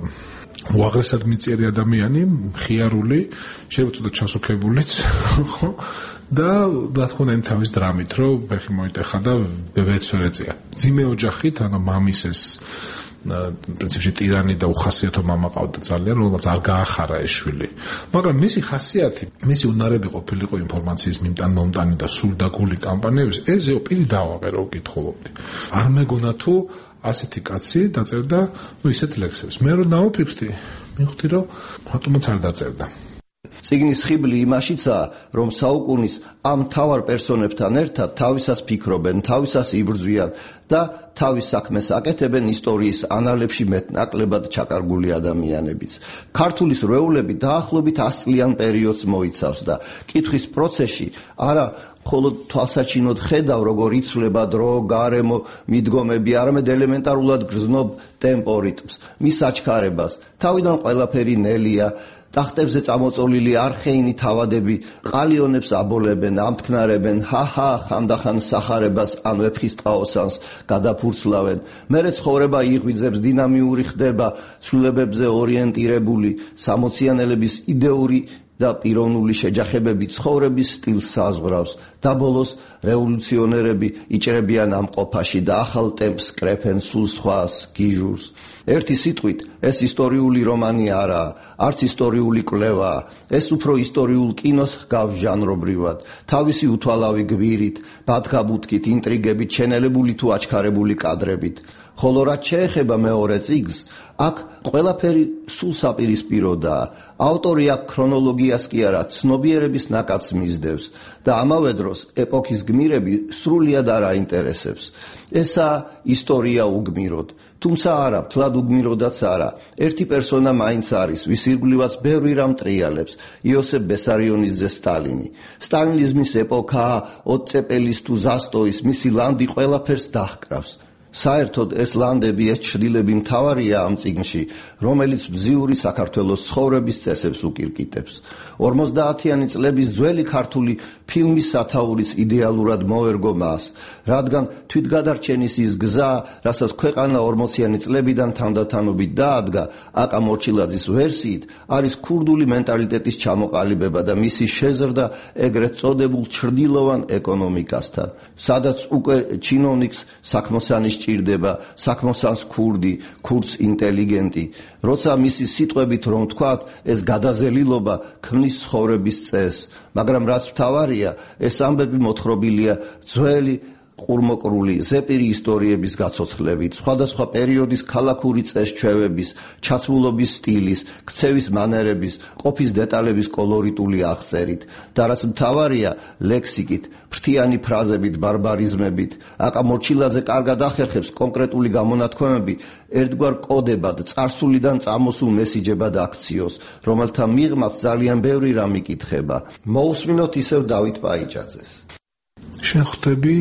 S4: უაღრესად მიწიერი ადამიანი, მხიარული, შეიძლება ცოტა ჩასუქებულიც, ხო? და რა თქმა უნდა თავის დრამით, რომ ფეხი მოიტეხა და ბებეც ვერ ეწია. ძიმე ოჯახით, ანუ მამის ეს პრინციპში ტირანი და უხასიათო მამა ყავდა ძალიან, რომელმაც არ გაახარა ეს შვილი. მაგრამ მისი ხასიათი, მისი უნარები ყოფილიყო ინფორმაციის მიმტან-მომტანი და სულდაგული კამპანიების, ეზეო პირი დავაყერო ვკითხულობდი. არ მეგონა თუ ასეთი კაცი დაწერდა ისეთ ლექსებს. მე რომ დავფიქრდი, მივხვდი რომ რატომაც არ დაწერდა.
S7: წიგნის ხიბლი იმაშიცაა, რომ საუკუნის ამ მთავარ პერსონებთან ერთად თავისას ფიქრობენ, თავისას იბრძვიან და თავის საქმეს აკეთებენ ისტორიის ანალებში მეტნაკლებად ჩაკარგული ადამიანებიც. ქართულის რვეულები დაახლოებით 100 წლიან პერიოდს მოიცავს და კითხვის პროცესში არა მხოლოდ თვალსაჩინოდ ხედავ, როგორ იცვლება დრო, გარემო, მიდგომები, არამედ ელემენტარულად გრძნობ ტემპო რიტმს, მის აჩქარებას. თავიდან ყველაფერი ნელია, ტახტებზე წამოწოლილი არხეინი თავადები ყალიონებს აბოლებენ, ამთქნარებენ, ჰაჰა, ხანდახან სახარებას ან ვეფხისტყაოსანს გადაფურცლავენ. მერე ცხოვრება იღვიძებს, დინამიური ხდება, ცვლილებებზე ორიენტირებული, სამოციანელების იდეური და პიროვნული შეჯახებები ცხოვრების სტილს საზღვრავს და ბოლოს რევოლუციონერები იჭრებიან ამ ყოფაში და ახალ ტემპს კრეფენ სულ სხვას გიჟურს. ერთი სიტყვით, ეს ისტორიული რომანი არაა, არც ისტორიული კვლევაა, ეს უფრო ისტორიულ კინოს ჰგავს ჟანრობრივად, თავისი უთვალავი გვირით, ბათქაბუთქით, ინტრიგებით, შენელებული თუ აჩქარებული კადრებით. ხოლო რაც შეეხება მეორე წიგნს, აქ ყველაფერი სულ საპირისპიროდაა. ავტორი აქ ქრონოლოგიას კი არა, ცნობიერების ნაკადს მისდევს და ამავე დროს ეპოქის გმირები სრულიად არ აინტერესებს. ესაა ისტორია უგმიროდ, თუმცა არა, თლად უგმიროდაც არა. ერთი პერსონა მაინც არის, ვის ირგვლივაც ბევრი რამ ტრიალებს, იოსებ ბესარიონიძე სტალინი. სტალინიზმის ეპოქაა, ოტწეპელის თუ ზასტოის, მისი ლანდი ყველაფერს დაჰკრავს. საერთოდ ეს ლანდები, ეს ჩრდილები მთავარია ამ წიგნში, რომელიც ბზიური საქართველოს ცხოვრების წესებს უკირკიტებს. 50-იანი წლების ძველი ქართული ფილმის სათაურის იდეალურად მოერგო მას, რადგან თვითგადარჩენის ის გზა, რასაც ქვეყანა 40-იანი წლებიდან თანდათანობით დაადგა, აკა მორჩილაძის ვერსიით, არის ქურდული მენტალიტეტის ჩამოყალიბება და მისი შეზრდა ეგრეთ წოდებულ ჩრდილოვან ეკონომიკასთან, სადაც უკვე ჩინოვნიკს საქმოსანის მჭირდება საქმოსანს ქურდს ინტელიგენტი, როცა მისი სიტყვებით რომ ვთქვათ, ეს გადაზელილობა ქმნის ცხოვრების წესს, მაგრამ რაც მთავარია, ეს ამბები მოთხრობილია ძველი ყურმოკრული ზეპირი ისტორიების გაცოცხლებით, სხვადასხვა პერიოდის ქალაქური წეს-ჩვევების, ჩაცმულობის სტილის, ქცევის მანერების, ყოფის დეტალების კოლორიტული აღწერით და რაც მთავარია, ლექსიკით, ფრთიანი ფრაზებით, ბარბარიზმებით. აკა მორჩილაძე კარგად ახერხებს კონკრეტული გამონათქვამები ერთგვარ კოდებად, წარსულიდან წამოსულ მესიჯებად აქციოს, რომელთა მიღმაც ძალიან ბევრი რამ იკითხება. მოусმინოთ ისევ დავით პაიჭაძეს.
S4: შენ ხვდები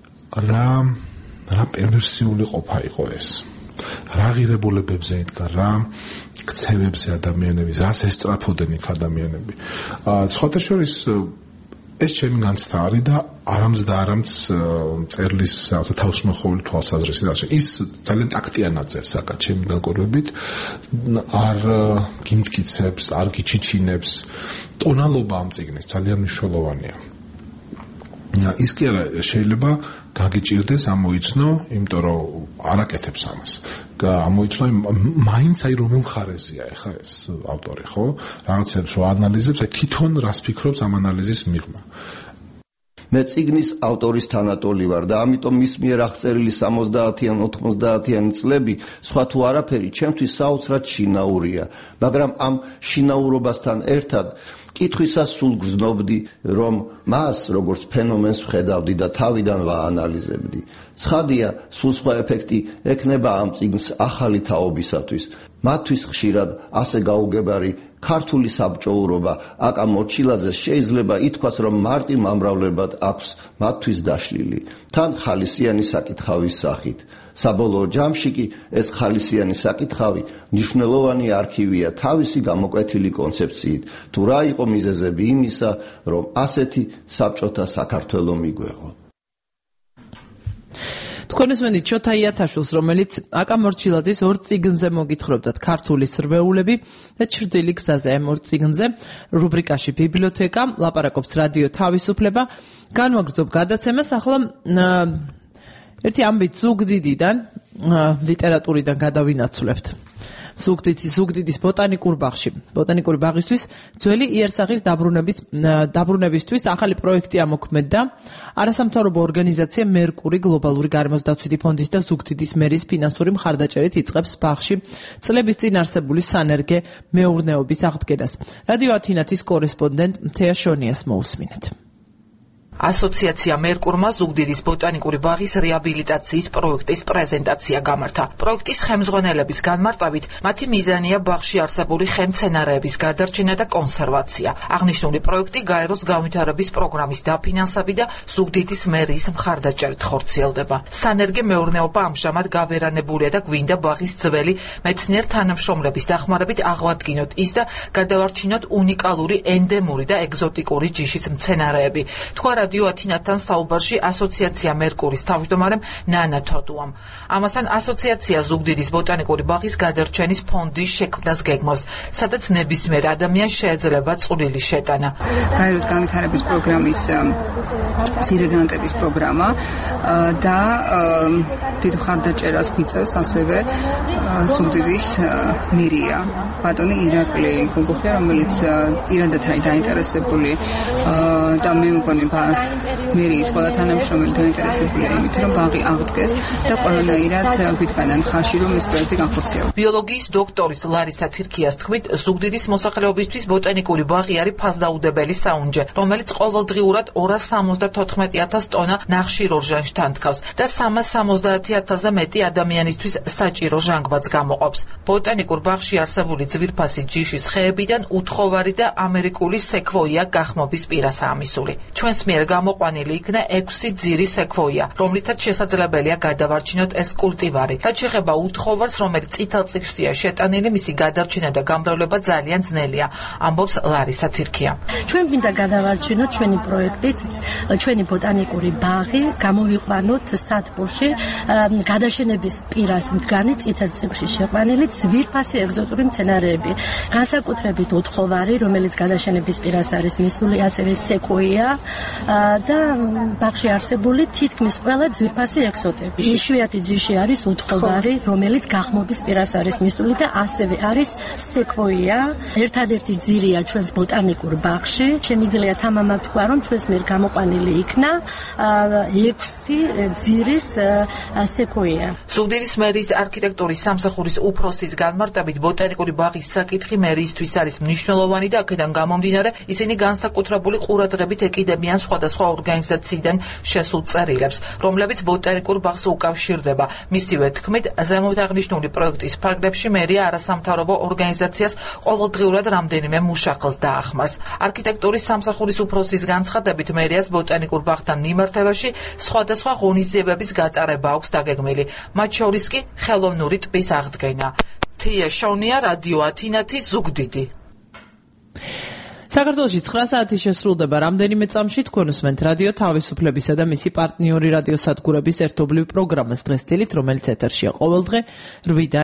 S4: რა პერვერსიული ყოფა იყო ეს, რა ღირებულებებზე იდგა, რა ქცევებზე ადამიანების, რას ესწრაფოდნენ იქ ადამიანები. სხვათა შორის ეს ჩემი განცდა არის და არამც წერლის თავისმოხეული თვალსაზრისით ასე. ის ძალიან ტაქტიანად წერს აკა ჩემი განკურნებით, არ გიმტკიცებს, არ გიჩიჩინებს. ტონალობა ამ წიგნის ძალიან მნიშვნელოვანია. ის კი არა შეიძლება გაგიჭირდეს ამოიცნო, იმიტომ რომ არაკეთებს ამას. ამოიცნო მაინც აი რომელ მხარეზეა ახლა ეს ავტორი, ხო? რაღაცებს რო ანალიზებს, აი თვითონ რას ფიქრობს ამ ანალიზის მიღმა.
S7: მე წიგნის ავტორის თანატოლი ვარ და ამიტომ მის მიერ აღწერილი 70-იან 90-იანი წლები სხვა თუ არაფერი ჩემთვის საოცრად შინაურია, მაგრამ ამ შინაურობასთან ერთად კითხვისას სულ გრძნობდი, რომ მას როგორც ფენომენს ვხედავდი და თავიდან ვაანალიზებდი. ცხადია, სულ სხვა ეფექტი ექნება ამ წიგნს ახალი თაობისათვის. მათთვის ხშირად ასე გაუგებარი ქართული საბჭოურობა აკა მორჩილაძეს შეიძლება ითქვას, რომ მარტივ მომრავლებად აქვს მათთვის დაშლილი, თან ხალისიანი საკითხავის სახით. საბოლოო ჯამში კი ეს ხალისიანი საკითხავი მნიშვნელოვანი არქივია თავისი გამოკვეთილი კონცეფციით, თუ რა იყო მიზეზები იმისა, რომ ასეთი საბჭოთა საქართველო მიგვეღო.
S2: თქვენ უსმენთ შოთა იათაშვილს, რომელიც აკა მორჩილაძის ორ წიგნზე მოგითხრობდათ ქართული სრვეულები და ჩრდილი გზაზე. ამ ორ წიგნზე რუბრიკაში ბიბლიოთეკა ლაპარაკობს რადიო თავისუფლება. განვაგრძობ გადაცემას. ახლა ერთი ამბით ზუგდიდიდან, ლიტერატურიდან გადავინაცვლებთ. ზუგდიდის ბოტანიკურ ბაღში. ბოტანიკური ბაღისთვის ძველი იერსახის დაბრუნებისთვის ახალი პროექტი ამოქმედდა. არასამთავრობო ორგანიზაცია მერკური გლობალური გარემოს დაცვითი ფონდის და ზუგდიდის მერის ფინანსური მხარდაჭერით იწყებს ბაღში წლების წინ არსებული სანერგე მეურნეობის აღდგენას. რადიო ათინათის კორესპონდენტ თეა შონიას მოусმინეთ.
S8: ასოციაცია მერკურმა ზუგდიდის ბოტანიკური ბაღის რეაბილიტაციის პროექტის პრეზენტაცია გამართა. პროექტის ხელმძღვანელების განმარტებით, მათი მიზანია ბაღში არსებული ხემცენარეების გადარჩენა და კონსერვაცია. აღნიშნული პროექტი გაეროს განვითარების პროგრამის დაფინანსებით და ზუგდიდის მერიის მხარდაჭერით ხორციელდება. სანერგე მეურნეობა ამჟამად გავერანებულია და გვინდა ბაღის ძველი მეცნიერ თანამშრომლების დახმარებით აღვადგინოთ ის და გადავარჩინოთ უნიკალური ენდემური და ეგზოტიკური ჯიშის მცენარეები. თქვა რადიო ათინათთან საუბარში ასოციაცია მერკურის თავმჯდომარემ ნანა თოდუამ. ამასთან ასოციაცია ზუგდიდის ბოტანიკური ბაღის გადარჩენის ფონდის შექმნას გეგმავს, სადაც ნებისმიერ ადამიანს შეიძლება წვლილი შეტანა.
S13: გაეროს განვითარების პროგრამის მცირე გრანტების პროგრამა და დიდ მხარდაჭერას გვიწევს ასევე ზუგდიდის მერია. ბატონი ირაკლი გოგოხია, რომელიც პირადად დაინტერესებული და მე მგონი მერიის ყველა თანამშრომელი დაინტერესებულია იმით, რომ ბაღი აღდგეს და ყველანაირად გვიდგანან ხარში, რომ ეს პროექტი განხორციელდეს.
S8: ბიოლოგიის დოქტორის ლარისა თირქიას თქმით, ზუგდიდის მოსახლეობისთვის ბოტანიკური ბაღი არის ფასდაუდებელი საუნჯე, რომელიც ყოველდღიურად 274,000 ტონა ნახშირორჟანს თანთქავს და 370,000-ზე მეტი ადამიანისთვის საჭირო ჟანგბადს გამოყოფს. ბოტანიკურ ბაღში არსებული ძვირფასი ჯიშის ხეებიდან უთხოვარი და ამერიკული სეკვოია გახმობის პირასაა მისული. ჩვენს მიერ გამოყვანილი იქნა 6 ძირი სეკვოია, რომლითაც შესაძლებელია გადავარჩინოთ ეს კულტივარი. რაც შეეხება უთხოვარს, რომელიც წითელ წიგნშია შეტანილი, მისი გადარჩენა და გამრავლება ძალიან ძნელია, ამბობს ლარისა თირქია.
S23: ჩვენ მინდა გადავარჩინოთ ჩვენი პროექტით, ჩვენი ბოტანიკური ბაღი, გამოვიყვანოთ სათბურში, გადაშენების პირას მდგარი წითელ წიგნში შეყვანილი ძვირფასი ეგზოტური მცენარეები, განსაკუთრებით უთხოვარი, რომელიც გადაშენების პირას არის მისული, ასევე სეკვოია და ბაღში არსებული თითქმის ყველა ძვირფასი ექსოტები. იშვიათი ჯიში არის უთხობარი, რომელიც გახმობის პირას არის მისული და ასევე არის სეკვოია. ერთადერთი ძირია ჩვენს ბოტანიკურ ბაღში. შემიძლია თამამად თქვა, რომ ჩვენს მიერ გამოყვანილი იქნა 6 ძირის სეკვოია.
S8: ზუგდიდის მერის არქიტექტურის სამსახურის უფროსის განმარტებით ბოტანიკური ბაღის საკითხი მერიისთვის არის მნიშვნელოვანი და აქედან გამომდინარე ისინი განსაკუთრებული ყურადღებით ეკიდებიან სხვადასხვა ორგანიზაციიდან შესულ წერილებს, რომლებიც ბოტანიკურ ბაღს უკავშირდება. მისივე თქმით, ზემოთ აღნიშნული პროექტის ფარგლებში მერია არასამთავრობო ორგანიზაციას ყოველდღიურად რამდენიმე მუშახელს დაახმარს. არქიტექტურის სამსახურის უფროსის განცხადებით, მერიას ბოტანიკურ ბაღთან მიმართებაში სხვადასხვა ღონისძიებების გატარება აქვს დაგეგმილი, მათ შორის კი ხელოვნური ტბის აღდგენა. თია შაუნია, რადიო ათინათი, ზუგდიდი.
S2: საქართველოში 9 საათი შესრულდება რამდენიმე წამში თქვენ უსმენთ რადიო თავისუფლებისა და მისი პარტნიორი რადიოსადგურების ერთობლივ პროგრამას დღესდღეობით, რომელიც ეთერშია ყოველდღე 8